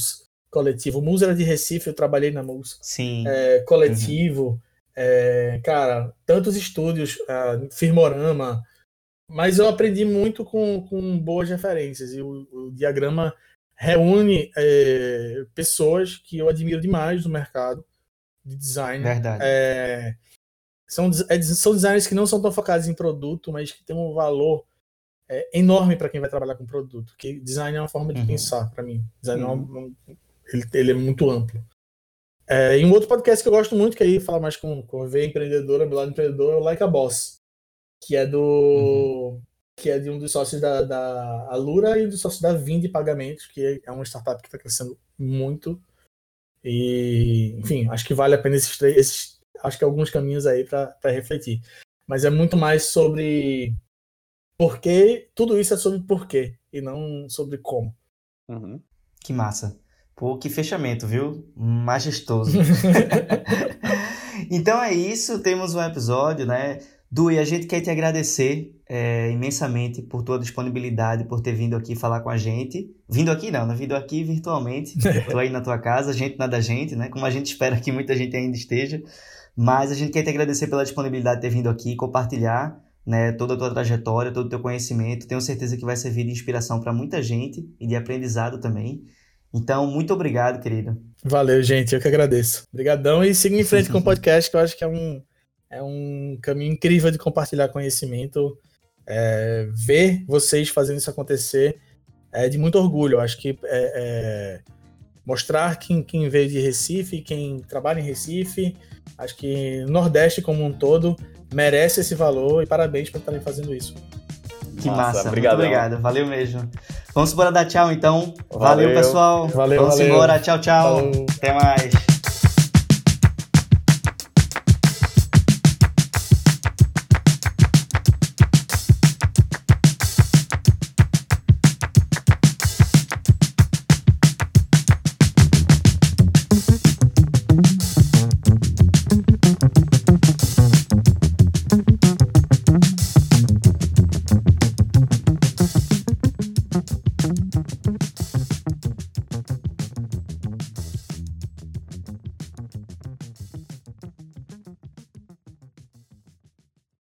coletivo. O Musa era de Recife, eu trabalhei na Musa. Sim. Coletivo, cara, tantos estúdios, Firmorama, mas eu aprendi muito com boas referências, e o Diagrama reúne pessoas que eu admiro demais no mercado de design. Verdade. São designers que não são tão focados em produto, mas que têm um valor enorme para quem vai trabalhar com produto, porque design é uma forma de pensar, para mim. Design ele é muito amplo. E um outro podcast que eu gosto muito, que aí fala mais com veia empreendedora, meu lado empreendedor, é o Like a Boss, que é de um dos sócios da Alura e um dos sócios da Vindi Pagamentos, que é uma startup que está crescendo muito. E, enfim, acho que vale a pena acho que alguns caminhos aí para refletir. Mas é muito mais sobre porquê, tudo isso é sobre porquê e não sobre como. Que massa. Pô, que fechamento, viu? Majestoso. Então é isso, temos um episódio, né? Du, a gente quer te agradecer imensamente por tua disponibilidade, por ter vindo aqui falar com a gente. Vindo aqui não, né? Vindo aqui virtualmente. Tô aí na tua casa, gente não é da gente, né? Como a gente espera que muita gente ainda esteja. Mas a gente quer te agradecer pela disponibilidade de ter vindo aqui, compartilhar, né, toda a tua trajetória, todo o teu conhecimento. Tenho certeza que vai servir de inspiração para muita gente e de aprendizado também. Então, muito obrigado, querido. Valeu, gente. Eu que agradeço. Obrigadão e siga em frente com o podcast, que eu acho que é um caminho incrível de compartilhar conhecimento. Ver vocês fazendo isso acontecer é de muito orgulho. Eu acho que mostrar quem veio de Recife, quem trabalha em Recife, acho que o Nordeste como um todo merece esse valor, e parabéns por estarem fazendo isso. Que massa, muito obrigado, valeu mesmo. Vamos embora dar tchau então. Valeu pessoal. Vamos embora, tchau. Falou. Até mais.